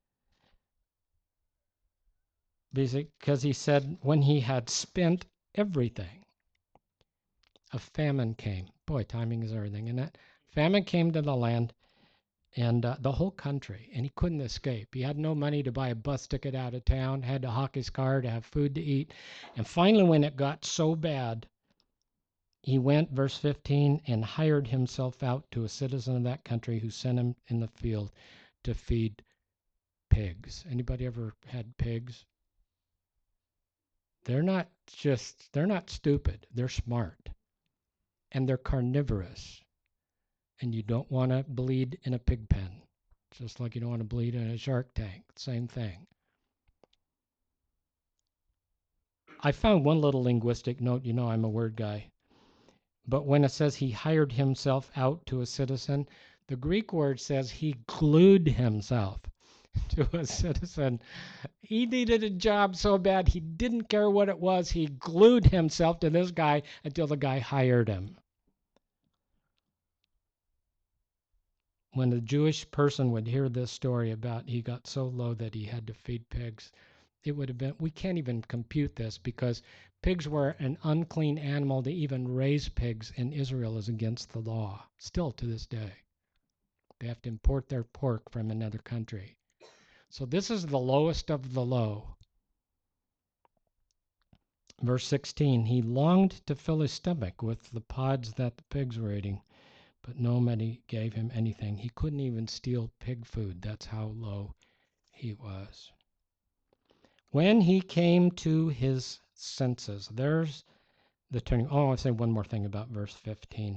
[SPEAKER 1] Because he said, when he had spent everything, a famine came. Boy, timing is everything, isn't it? Famine came to the land and uh, the whole country, and he couldn't escape. He had no money to buy a bus ticket out of town, had to hawk his car to have food to eat. And finally, when it got so bad, he went, verse fifteen, and hired himself out to a citizen of that country who sent him in the field to feed pigs. Anybody ever had pigs? They're not just, they're not stupid. They're smart. And they're carnivorous. And you don't want to bleed in a pig pen. Just like you don't want to bleed in a shark tank. Same thing. I found one little linguistic note. You know I'm a word guy. But when it says he hired himself out to a citizen, the Greek word says he glued himself to a citizen. He needed a job so bad he didn't care what it was. He glued himself to this guy until the guy hired him. When a Jewish person would hear this story about he got so low that he had to feed pigs, it would have been, we can't even compute this because pigs were an unclean animal. To even raise pigs in Israel is against the law, still to this day. They have to import their pork from another country. So this is the lowest of the low. Verse sixteen, he longed to fill his stomach with the pods that the pigs were eating, but nobody gave him anything. He couldn't even steal pig food. That's how low he was. When he came to his senses, there's the turning. Oh, I'll say one more thing about verse fifteen.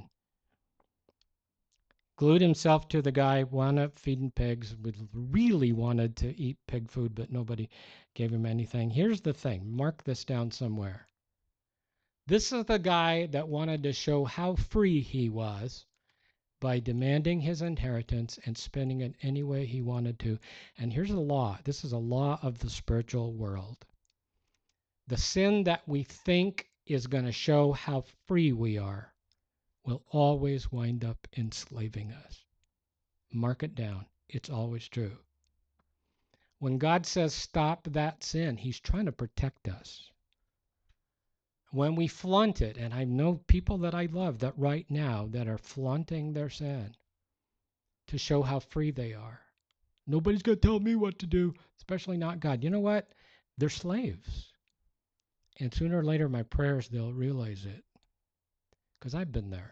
[SPEAKER 1] Glued himself to the guy, wound up feeding pigs, really wanted to eat pig food, but nobody gave him anything. Here's the thing. Mark this down somewhere. This is the guy that wanted to show how free he was by demanding his inheritance and spending it any way he wanted to. And here's the law. This is a law of the spiritual world. The sin that we think is going to show how free we are will always wind up enslaving us. Mark it down. It's always true. When God says stop that sin, he's trying to protect us. When we flaunt it, and I know people that I love that right now that are flaunting their sin to show how free they are. Nobody's going to tell me what to do, especially not God. You know what? They're slaves. And sooner or later, my prayers, they'll realize it. Because I've been there.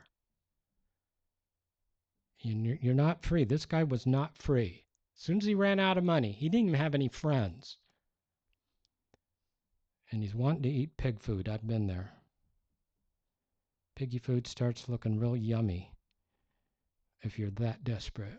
[SPEAKER 1] You're not free. This guy was not free. As soon as he ran out of money, he didn't even have any friends. And he's wanting to eat pig food. I've been there. Piggy food starts looking real yummy if you're that desperate.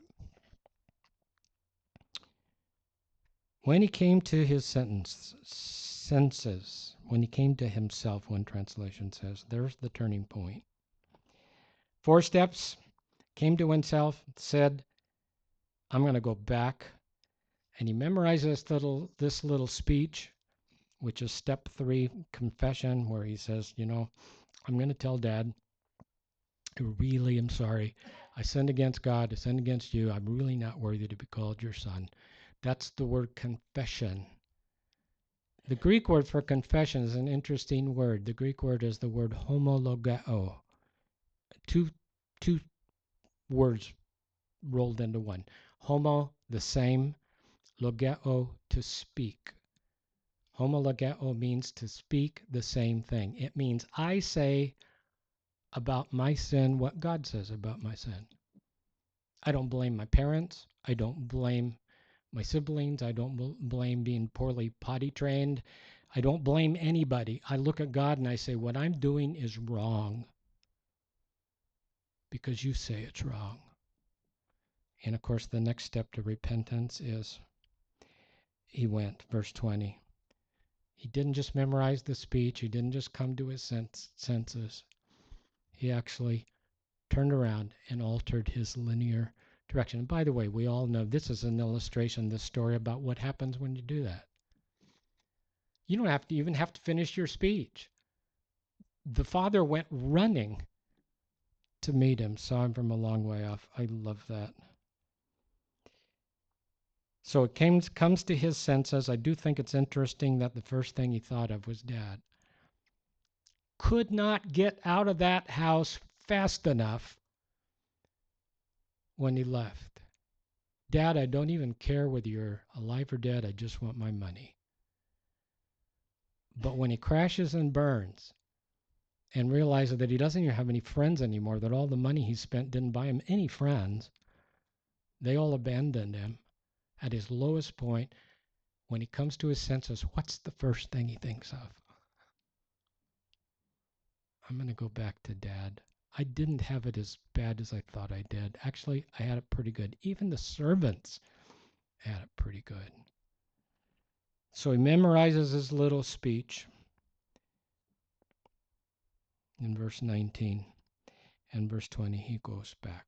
[SPEAKER 1] When he came to his sentence, senses, when he came to himself, one translation says, there's the turning point. Four steps, came to himself, said, I'm going to go back. And he memorized this little, this little speech, which is step three, confession, where he says, you know, I'm going to tell Dad, I really am sorry. I sinned against God. I sinned against you. I'm really not worthy to be called your son. That's the word confession. The Greek word for confession is an interesting word. The Greek word is the word homologeo. Two, two words rolled into one. Homo, the same. Logeo, to speak. Homologeo means to speak the same thing. It means I say about my sin what God says about my sin. I don't blame my parents. I don't blame my siblings. I don't bl- blame being poorly potty trained. I don't blame anybody. I look at God and I say, what I'm doing is wrong because you say it's wrong. And of course, the next step to repentance is he went, verse twenty. He didn't just memorize the speech. He didn't just come to his sense, senses. He actually turned around and altered his linear direction. And by the way, we all know this is an illustration, this story, about what happens when you do that. You don't have to even have to finish your speech. The father went running to meet him, saw him from a long way off. I love that. So it came, comes to his senses. I do think it's interesting that the first thing he thought of was Dad. Could not get out of that house fast enough when he left. Dad, I don't even care whether you're alive or dead. I just want my money. But when he crashes and burns and realizes that he doesn't even have any friends anymore, that all the money he spent didn't buy him any friends, they all abandoned him at his lowest point. When he comes to his senses, what's the first thing he thinks of? I'm going to go back to Dad. I didn't have it as bad as I thought I did. Actually, I had it pretty good. Even the servants had it pretty good. So he memorizes his little speech in verse nineteen. And verse twenty, he goes back.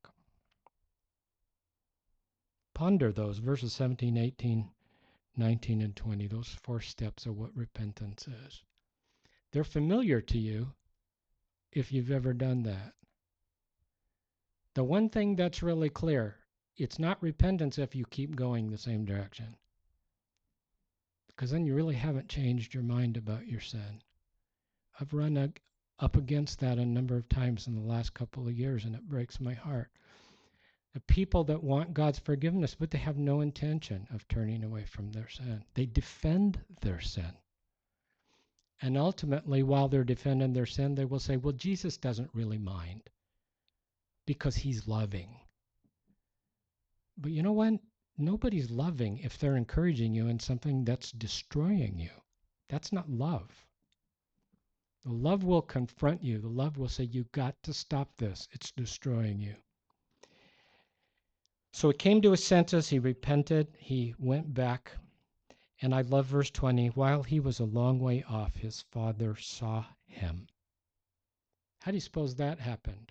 [SPEAKER 1] Ponder those, verses seventeen, eighteen, nineteen, and twenty, those four steps of what repentance is. They're familiar to you if you've ever done that. The one thing that's really clear, it's not repentance if you keep going the same direction. Because then you really haven't changed your mind about your sin. I've run a, up against that a number of times in the last couple of years, and it breaks my heart. The people that want God's forgiveness, but they have no intention of turning away from their sin. They defend their sin. And ultimately, while they're defending their sin, they will say, well, Jesus doesn't really mind because he's loving. But you know what? Nobody's loving if they're encouraging you in something that's destroying you. That's not love. The love will confront you. The love will say, you've got to stop this. It's destroying you. So it came to his senses. He repented. He went back. And I love verse twenty. While he was a long way off, his father saw him. How do you suppose that happened?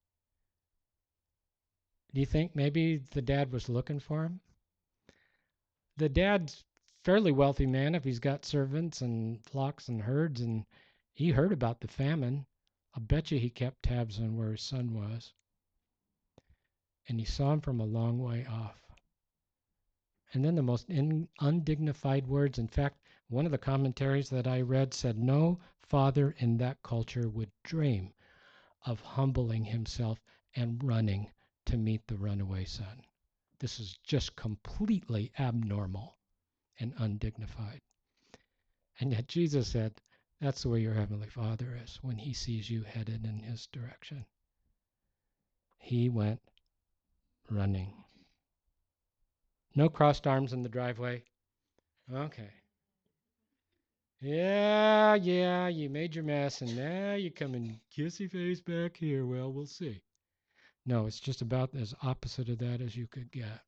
[SPEAKER 1] Do you think maybe the dad was looking for him? The dad's fairly wealthy man if he's got servants and flocks and herds, and he heard about the famine. I'll bet you he kept tabs on where his son was. And he saw him from a long way off. And then the most in, undignified words. In fact, one of the commentaries that I read said no father in that culture would dream of humbling himself and running to meet the runaway son. This is just completely abnormal and undignified. And yet Jesus said, that's the way your heavenly Father is when he sees you headed in his direction. He went running. No crossed arms in the driveway. Okay. Yeah, yeah, you made your mess, and now you come and kissy face back here. Well, we'll see. No, it's just about as opposite of that as you could get.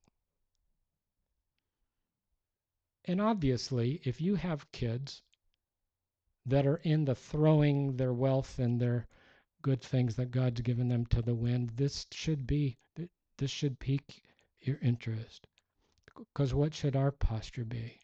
[SPEAKER 1] And obviously, if you have kids that are in the throwing their wealth and their good things that God's given them to the wind, this should be, this should pique your interest. Because what should our posture be?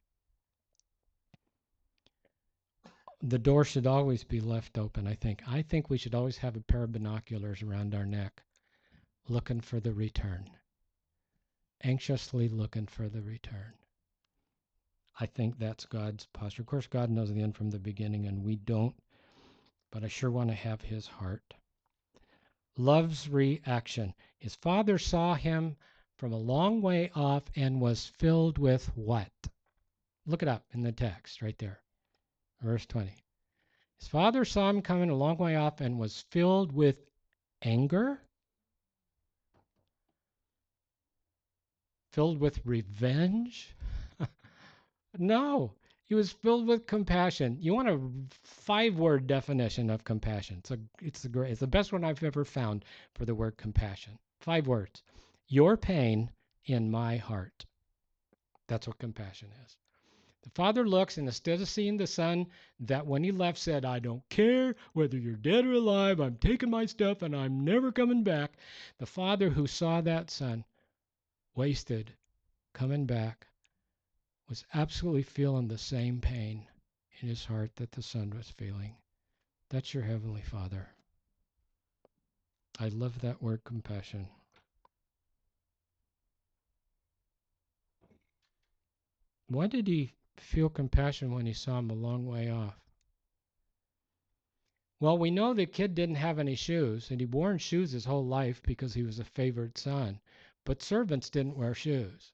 [SPEAKER 1] The door should always be left open, I think. I think we should always have a pair of binoculars around our neck, looking for the return. Anxiously looking for the return. I think that's God's posture. Of course, God knows the end from the beginning, and we don't, but I sure want to have his heart. Love's reaction. His father saw him from a long way off and was filled with what? Look it up in the text right there. Verse twenty. His father saw him coming a long way off and was filled with anger. Filled with revenge? No, he was filled with compassion. You want a five-word definition of compassion? It's a, it's the great, it's the best one I've ever found for the word compassion. Five words: your pain in my heart. That's what compassion is. The Father looks, and instead of seeing the Son that when he left said, I don't care whether you're dead or alive, I'm taking my stuff and I'm never coming back. The Father who saw that Son wasted, coming back, was absolutely feeling the same pain in his heart that the Son was feeling. That's your Heavenly Father. I love that word compassion. Why did he feel compassion when he saw him a long way off? Well, we know the kid didn't have any shoes, and he'd worn shoes his whole life because he was a favored son. But servants didn't wear shoes.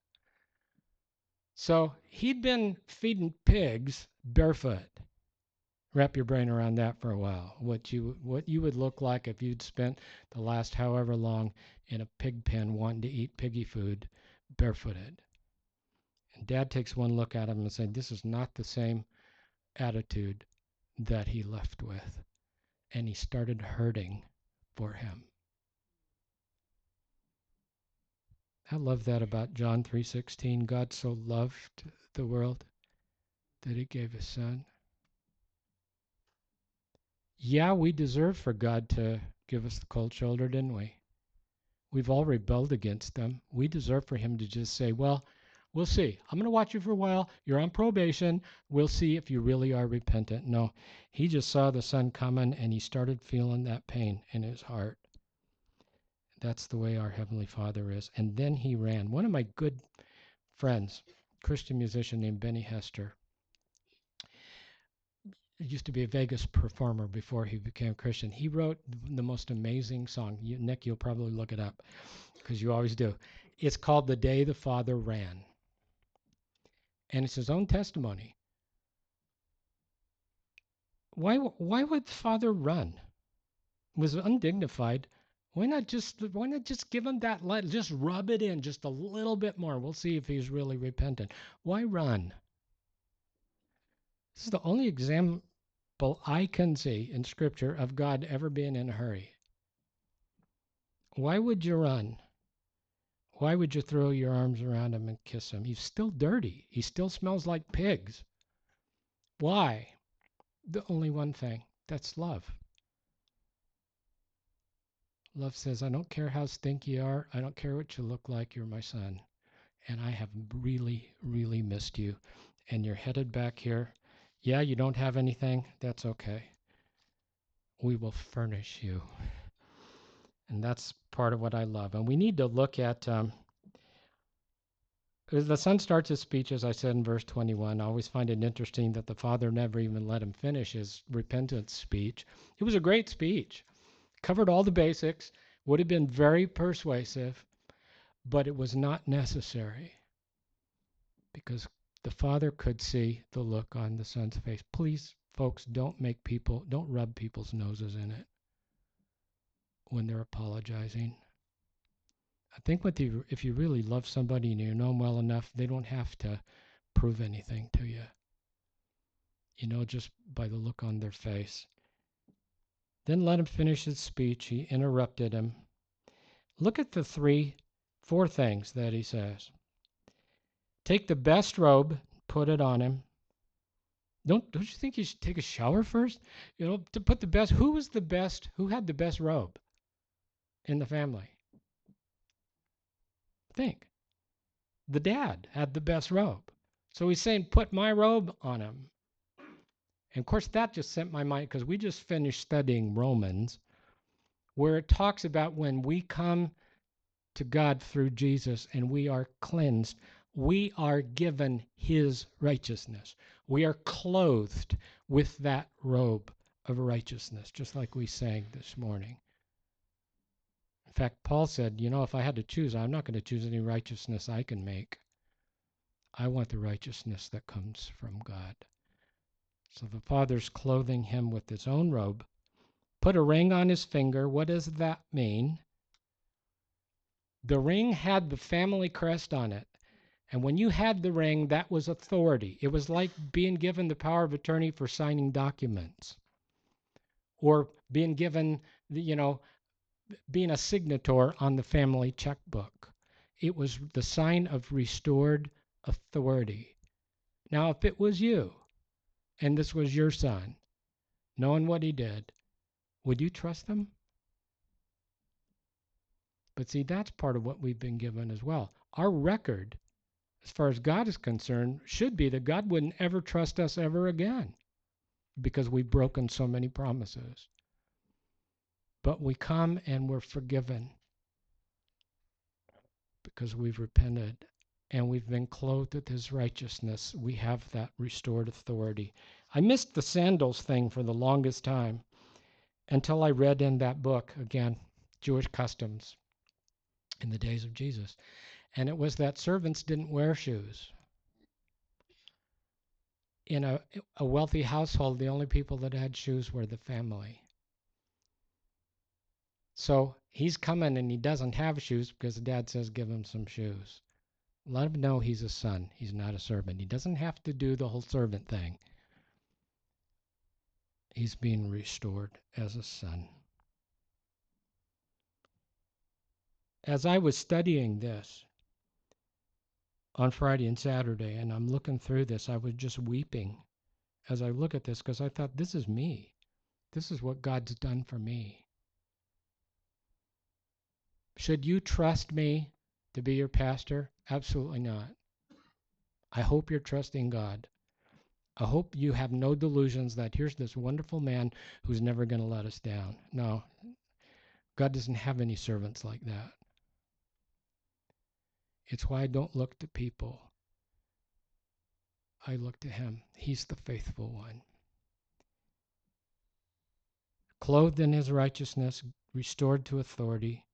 [SPEAKER 1] So he'd been feeding pigs barefoot. Wrap your brain around that for a while. What you what you would look like if you'd spent the last however long in a pig pen wanting to eat piggy food barefooted. And Dad takes one look at him and said, this is not the same attitude that he left with. And he started hurting for him. I love that about John three sixteen. God so loved the world that he gave his son. Yeah, we deserve for God to give us the cold shoulder, didn't we? We've all rebelled against them. We deserve for him to just say, well, we'll see. I'm going to watch you for a while. You're on probation. We'll see if you really are repentant. No, he just saw the Son coming and he started feeling that pain in his heart. That's the way our Heavenly Father is. And then he ran. One of my good friends, Christian musician named Benny Hester, he used to be a Vegas performer before he became a Christian. He wrote the most amazing song. You, Nick, you'll probably look it up because you always do. It's called The Day the Father Ran. And it's his own testimony. Why, why would the Father run? It was undignified. Why not just why not just give him that light? Just rub it in just a little bit more. We'll see if he's really repentant. Why run? This is the only example I can see in Scripture of God ever being in a hurry. Why would you run? Why would you throw your arms around him and kiss him? He's still dirty. He still smells like pigs. Why? The only one thing. That's love. Love says, I don't care how stinky you are. I don't care what you look like. You're my son. And I have really, really missed you. And you're headed back here. Yeah, you don't have anything. That's okay. We will furnish you. And that's part of what I love. And we need to look at, um, the Son starts his speech, as I said in verse twenty-one. I always find it interesting that the Father never even let him finish his repentance speech. It was a great speech. Covered all the basics, would have been very persuasive, but it was not necessary because the Father could see the look on the Son's face. Please, folks, don't make people, don't rub people's noses in it when they're apologizing. I think with you, if you really love somebody and you know them well enough, they don't have to prove anything to you. You know, just by the look on their face. Then let him finish his speech. He interrupted him. Look at the three, four things that he says. Take the best robe, put it on him. Don't don't you think you should take a shower first? You know, to put the best. Who was the best? Who had the best robe in the family? Think. The dad had the best robe. So he's saying, put my robe on him. And of course, that just sent my mind, because we just finished studying Romans, where it talks about when we come to God through Jesus and we are cleansed, we are given his righteousness. We are clothed with that robe of righteousness, just like we sang this morning. In fact, Paul said, you know, if I had to choose, I'm not going to choose any righteousness I can make. I want the righteousness that comes from God. So the Father's clothing him with his own robe. Put a ring on his finger. What does that mean? The ring had the family crest on it. And when you had the ring, that was authority. It was like being given the power of attorney for signing documents or being given, the, you know, being a signator on the family checkbook. It was the sign of restored authority. Now, if it was you and this was your son, knowing what he did, would you trust him? But see, that's part of what we've been given as well. Our record, as far as God is concerned, should be that God wouldn't ever trust us ever again because we've broken so many promises. But we come and we're forgiven because we've repented and we've been clothed with his righteousness. We have that restored authority. I missed the sandals thing for the longest time until I read in that book, again, Jewish Customs in the Days of Jesus. And it was that servants didn't wear shoes. In a, a wealthy household, the only people that had shoes were the family. So he's coming and he doesn't have shoes because dad says give him some shoes. Let him know he's a son. He's not a servant. He doesn't have to do the whole servant thing. He's being restored as a son. As I was studying this on Friday and Saturday, and I'm looking through this, I was just weeping as I look at this because I thought, this is me. This is what God's done for me. Should you trust me to be your pastor? Absolutely not. I hope you're trusting God. I hope you have no delusions that here's this wonderful man who's never going to let us down. No, God doesn't have any servants like that. It's why I don't look to people. I look to him. He's the faithful one. Clothed in his righteousness, restored to authority.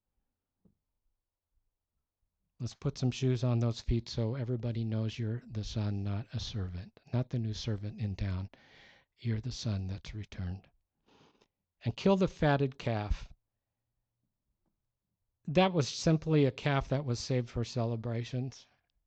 [SPEAKER 1] Let's put some shoes on those feet so everybody knows you're the son, not a servant, not the new servant in town. You're the son that's returned. And kill the fatted calf. That was simply a calf that was saved for celebrations.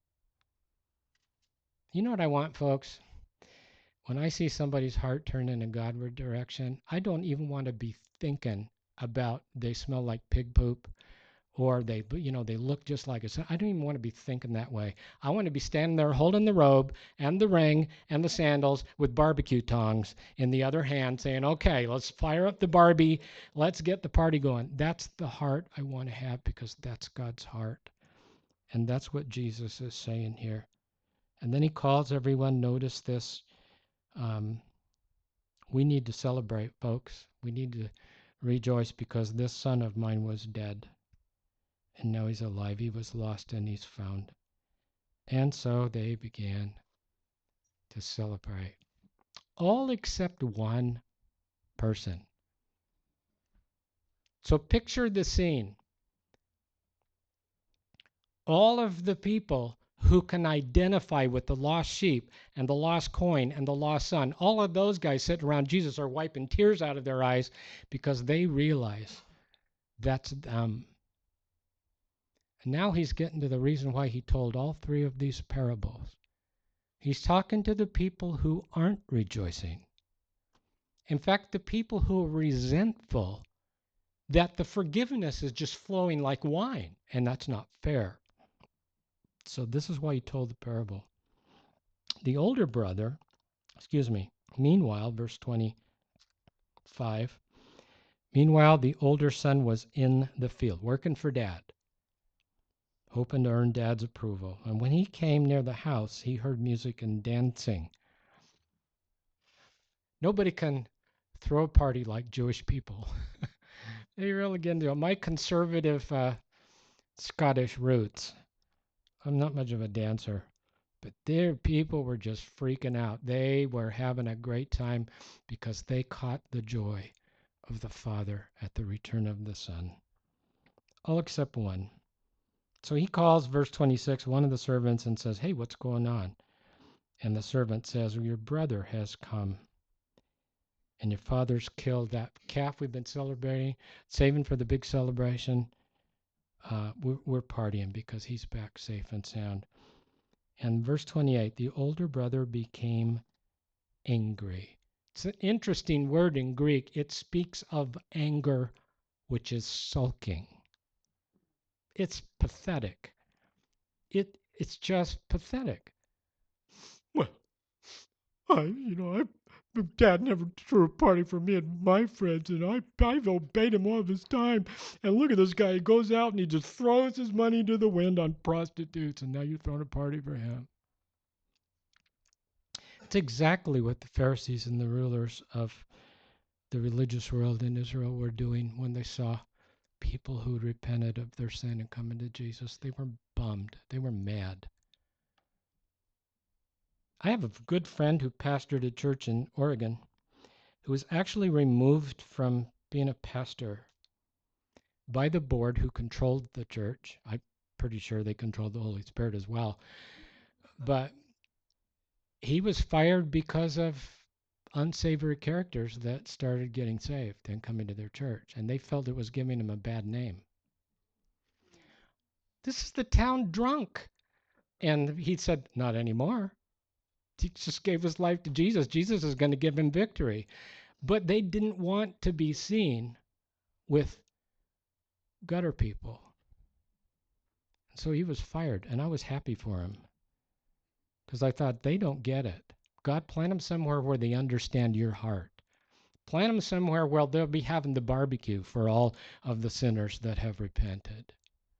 [SPEAKER 1] You know what I want, folks? When I see somebody's heart turn in a Godward direction, I don't even want to be thinking about they smell like pig poop or they, you know, they look just like us. I don't even want to be thinking that way. I want to be standing there holding the robe and the ring and the sandals with barbecue tongs in the other hand saying, okay, let's fire up the Barbie. Let's get the party going. That's the heart I want to have because that's God's heart. And that's what Jesus is saying here. And then he calls everyone, notice this. Um, we need to celebrate, folks. We need to rejoice because this son of mine was dead. And now he's alive. He was lost and he's found. And so they began to celebrate. All except one person. So picture the scene. All of the people who can identify with the lost sheep and the lost coin and the lost son, all of those guys sitting around Jesus are wiping tears out of their eyes because they realize that's them. And now he's getting to the reason why he told all three of these parables. He's talking to the people who aren't rejoicing. In fact, the people who are resentful that the forgiveness is just flowing like wine, and that's not fair. So this is why he told the parable. The older brother, excuse me, meanwhile, verse twenty-five, meanwhile, the older son was in the field, working for dad, hoping to earn dad's approval. And when he came near the house, he heard music and dancing. Nobody can throw a party like Jewish people. They really get into it. My conservative uh, Scottish roots, I'm not much of a dancer, but their people were just freaking out. They were having a great time because they caught the joy of the Father at the return of the Son. All except one. So he calls, verse twenty-six, one of the servants and says, hey, what's going on? And the servant says, well, your brother has come. And your father's killed that calf we've been celebrating, saving for the big celebration. uh, we're, we're partying because he's back safe and sound. And verse twenty-eight, the older brother became angry. It's an interesting word in Greek. It speaks of anger, which is sulking. It's pathetic. It it's just pathetic. Well, I, you know, I, Dad never threw a party for me and my friends, and I, I've obeyed him all of his time. And look at this guy. He goes out and he just throws his money to the wind on prostitutes, and now you're throwing a party for him. It's exactly what the Pharisees and the rulers of the religious world in Israel were doing when they saw people who repented of their sin and coming to Jesus. They were bummed. They were mad. I have a good friend who pastored a church in Oregon who was actually removed from being a pastor by the board who controlled the church. I'm pretty sure they controlled the Holy Spirit as well. But he was fired because of unsavory characters that started getting saved and coming to their church, and they felt it was giving him a bad name. This is the town drunk. And he said, not anymore. He just gave his life to Jesus. Jesus is going to give him victory. But they didn't want to be seen with gutter people. So he was fired, and I was happy for him because I thought they don't get it. God, plant them somewhere where they understand your heart. Plant them somewhere where they'll be having the barbecue for all of the sinners that have repented.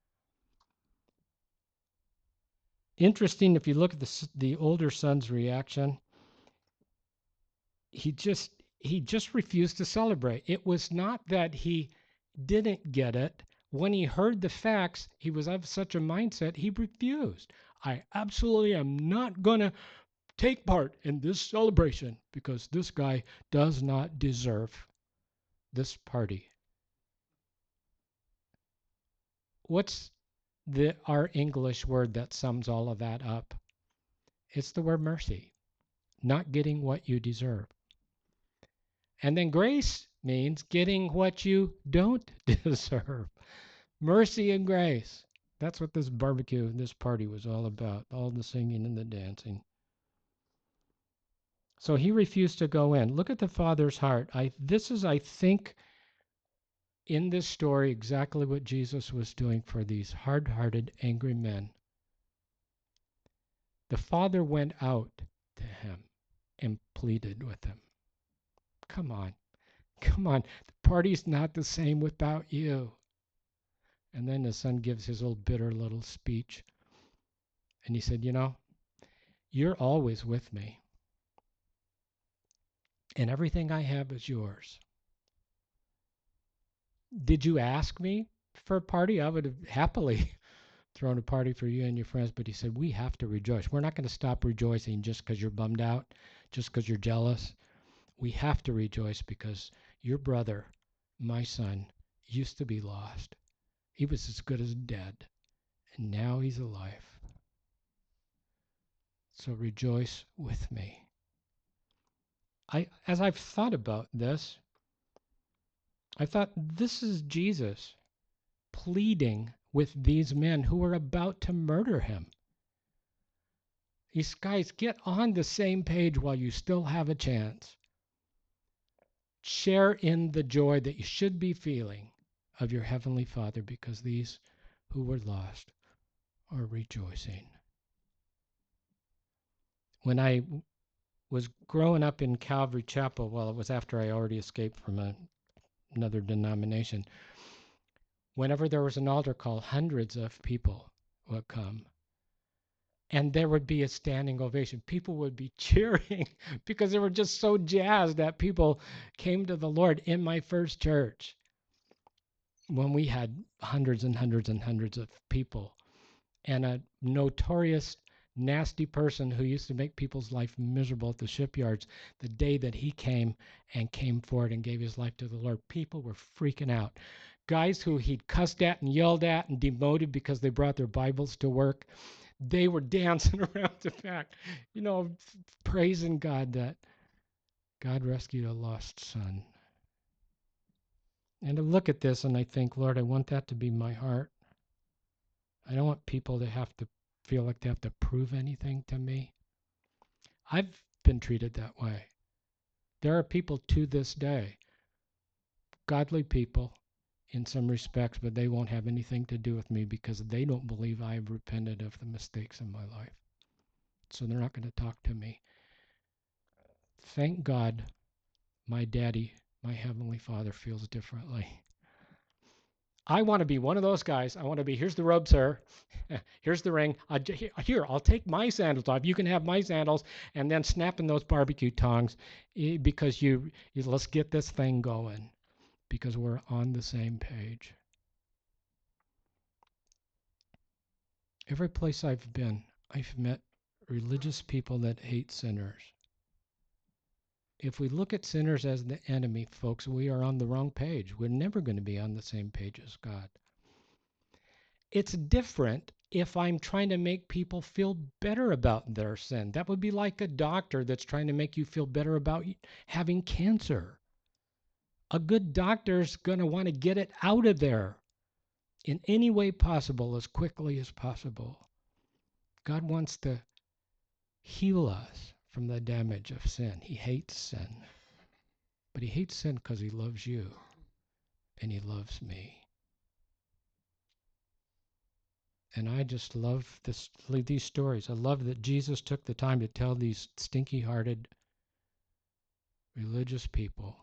[SPEAKER 1] Interesting, if you look at the, the older son's reaction, he just he just refused to celebrate. It was not that he didn't get it. When he heard the facts, he was of such a mindset, he refused. I absolutely am not going to take part in this celebration because this guy does not deserve this party. What's the our English word that sums all of that up? It's the word mercy. Not getting what you deserve. And then grace means getting what you don't deserve. Mercy and grace. That's what this barbecue, this party was all about. All the singing and the dancing. So he refused to go in. Look at the father's heart. I, this is, I think, in this story, exactly what Jesus was doing for these hard-hearted, angry men. The father went out to him and pleaded with him. Come on. Come on. The party's not the same without you. And then the son gives his old bitter little speech. And he said, you know, you're always with me. And everything I have is yours. Did you ask me for a party? I would have happily thrown a party for you and your friends. But he said, we have to rejoice. We're not going to stop rejoicing just because you're bummed out, just because you're jealous. We have to rejoice because your brother, my son, used to be lost. He was as good as dead, and now he's alive. So rejoice with me. I, as I've thought about this, I thought this is Jesus pleading with these men who are about to murder him. These guys, get on the same page while you still have a chance. Share in the joy that you should be feeling of your Heavenly Father because these who were lost are rejoicing. When I was growing up in Calvary Chapel, well, it was after I already escaped from a, another denomination, whenever there was an altar call, hundreds of people would come. And there would be a standing ovation. People would be cheering because they were just so jazzed that people came to the Lord in my first church when we had hundreds and hundreds and hundreds of people. And a notorious nasty person who used to make people's life miserable at the shipyards, the day that he came and came forward and gave his life to the Lord, people were freaking out. Guys who he'd cussed at and yelled at and demoted because they brought their Bibles to work, they were dancing around the fact, you know, praising God that God rescued a lost son. And I look at this and I think, Lord, I want that to be my heart. I don't want people to have to feel like they have to prove anything to me. I've been treated that way. There are people to this day, godly people in some respects, but they won't have anything to do with me because they don't believe I've repented of the mistakes in my life. So they're not going to talk to me. Thank God my daddy, my Heavenly Father, feels differently. I want to be one of those guys. I want to be, here's the robe, sir. Here's the ring. I, here, I'll take my sandals off. You can have my sandals, and then snapping those barbecue tongs because you, you let's get this thing going because we're on the same page. Every place I've been, I've met religious people that hate sinners. If we look at sinners as the enemy, folks, we are on the wrong page. We're never going to be on the same page as God. It's different if I'm trying to make people feel better about their sin. That would be like a doctor that's trying to make you feel better about having cancer. A good doctor's going to want to get it out of there in any way possible, as quickly as possible. God wants to heal us from the damage of sin. He hates sin. But he hates sin because he loves you and he loves me. And I just love this, these stories. I love that Jesus took the time to tell these stinky-hearted religious people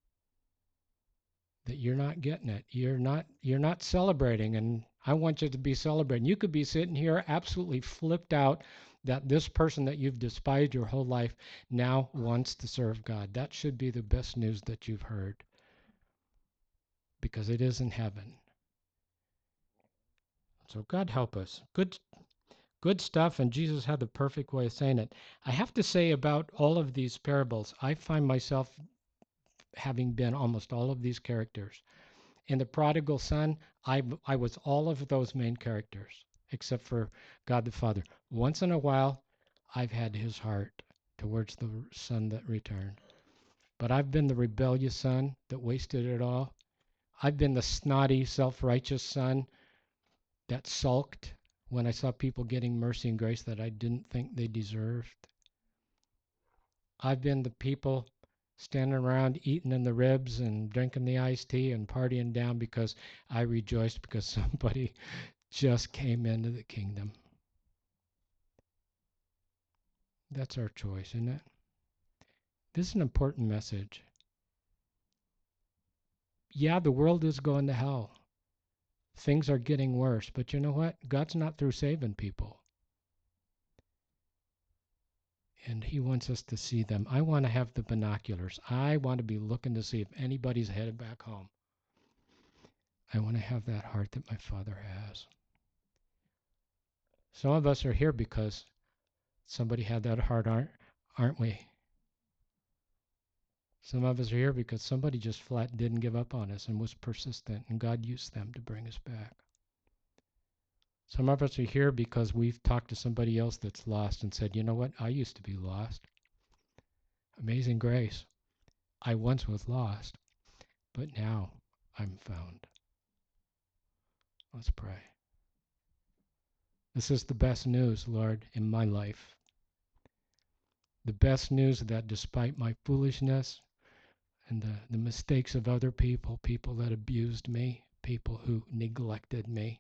[SPEAKER 1] that you're not getting it. You're not you're not celebrating, and I want you to be celebrating. You could be sitting here absolutely flipped out that this person that you've despised your whole life now wants to serve God. That should be the best news that you've heard, because it is in heaven. So God help us. Good good stuff, and Jesus had the perfect way of saying it. I have to say about all of these parables, I find myself having been almost all of these characters. In the prodigal son, I, I was all of those main characters, except for God the Father. Once in a while, I've had his heart towards the son that returned. But I've been the rebellious son that wasted it all. I've been the snotty, self-righteous son that sulked when I saw people getting mercy and grace that I didn't think they deserved. I've been the people standing around eating in the ribs and drinking the iced tea and partying down because I rejoiced because somebody just came into the kingdom. That's our choice, isn't it? This is an important message. Yeah, the world is going to hell. Things are getting worse, but you know what? God's not through saving people. And he wants us to see them. I want to have the binoculars. I want to be looking to see if anybody's headed back home. I want to have that heart that my Father has. Some of us are here because somebody had that heart, aren't, aren't we? Some of us are here because somebody just flat didn't give up on us and was persistent, and God used them to bring us back. Some of us are here because we've talked to somebody else that's lost and said, you know what, I used to be lost. Amazing grace. I once was lost, but now I'm found. Let's pray. This is the best news, Lord, in my life. The best news that despite my foolishness and the, the mistakes of other people, people that abused me, people who neglected me,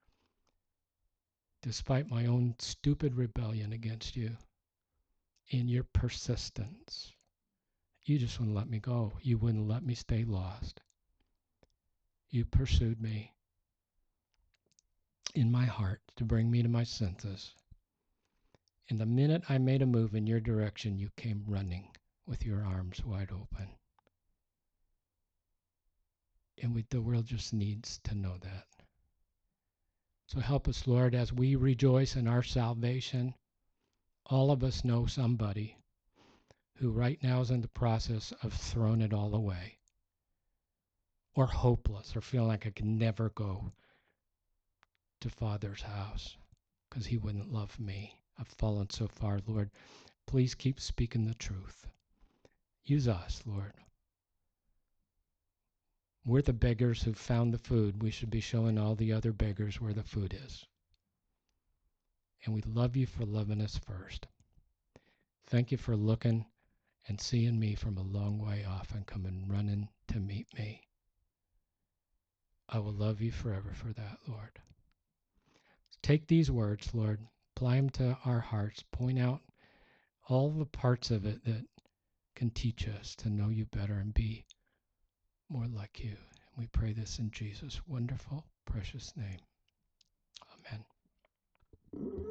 [SPEAKER 1] despite my own stupid rebellion against you, in your persistence, you just wouldn't let me go. You wouldn't let me stay lost. You pursued me in my heart to bring me to my senses. And the minute I made a move in your direction, you came running with your arms wide open. And we, the world just needs to know that. So help us, Lord, as we rejoice in our salvation. All of us know somebody who right now is in the process of throwing it all away, or hopeless, or feeling like I can never go to Father's house because he wouldn't love me. I've fallen so far, Lord. Please keep speaking the truth. Use us, Lord. We're the beggars who found the food. We should be showing all the other beggars where the food is. And we love you for loving us first. Thank you for looking and seeing me from a long way off and coming running to meet me. I will love you forever for that, Lord. Take these words, Lord, apply them to our hearts, point out all the parts of it that can teach us to know you better and be more like you. And we pray this in Jesus' wonderful, precious name. Amen.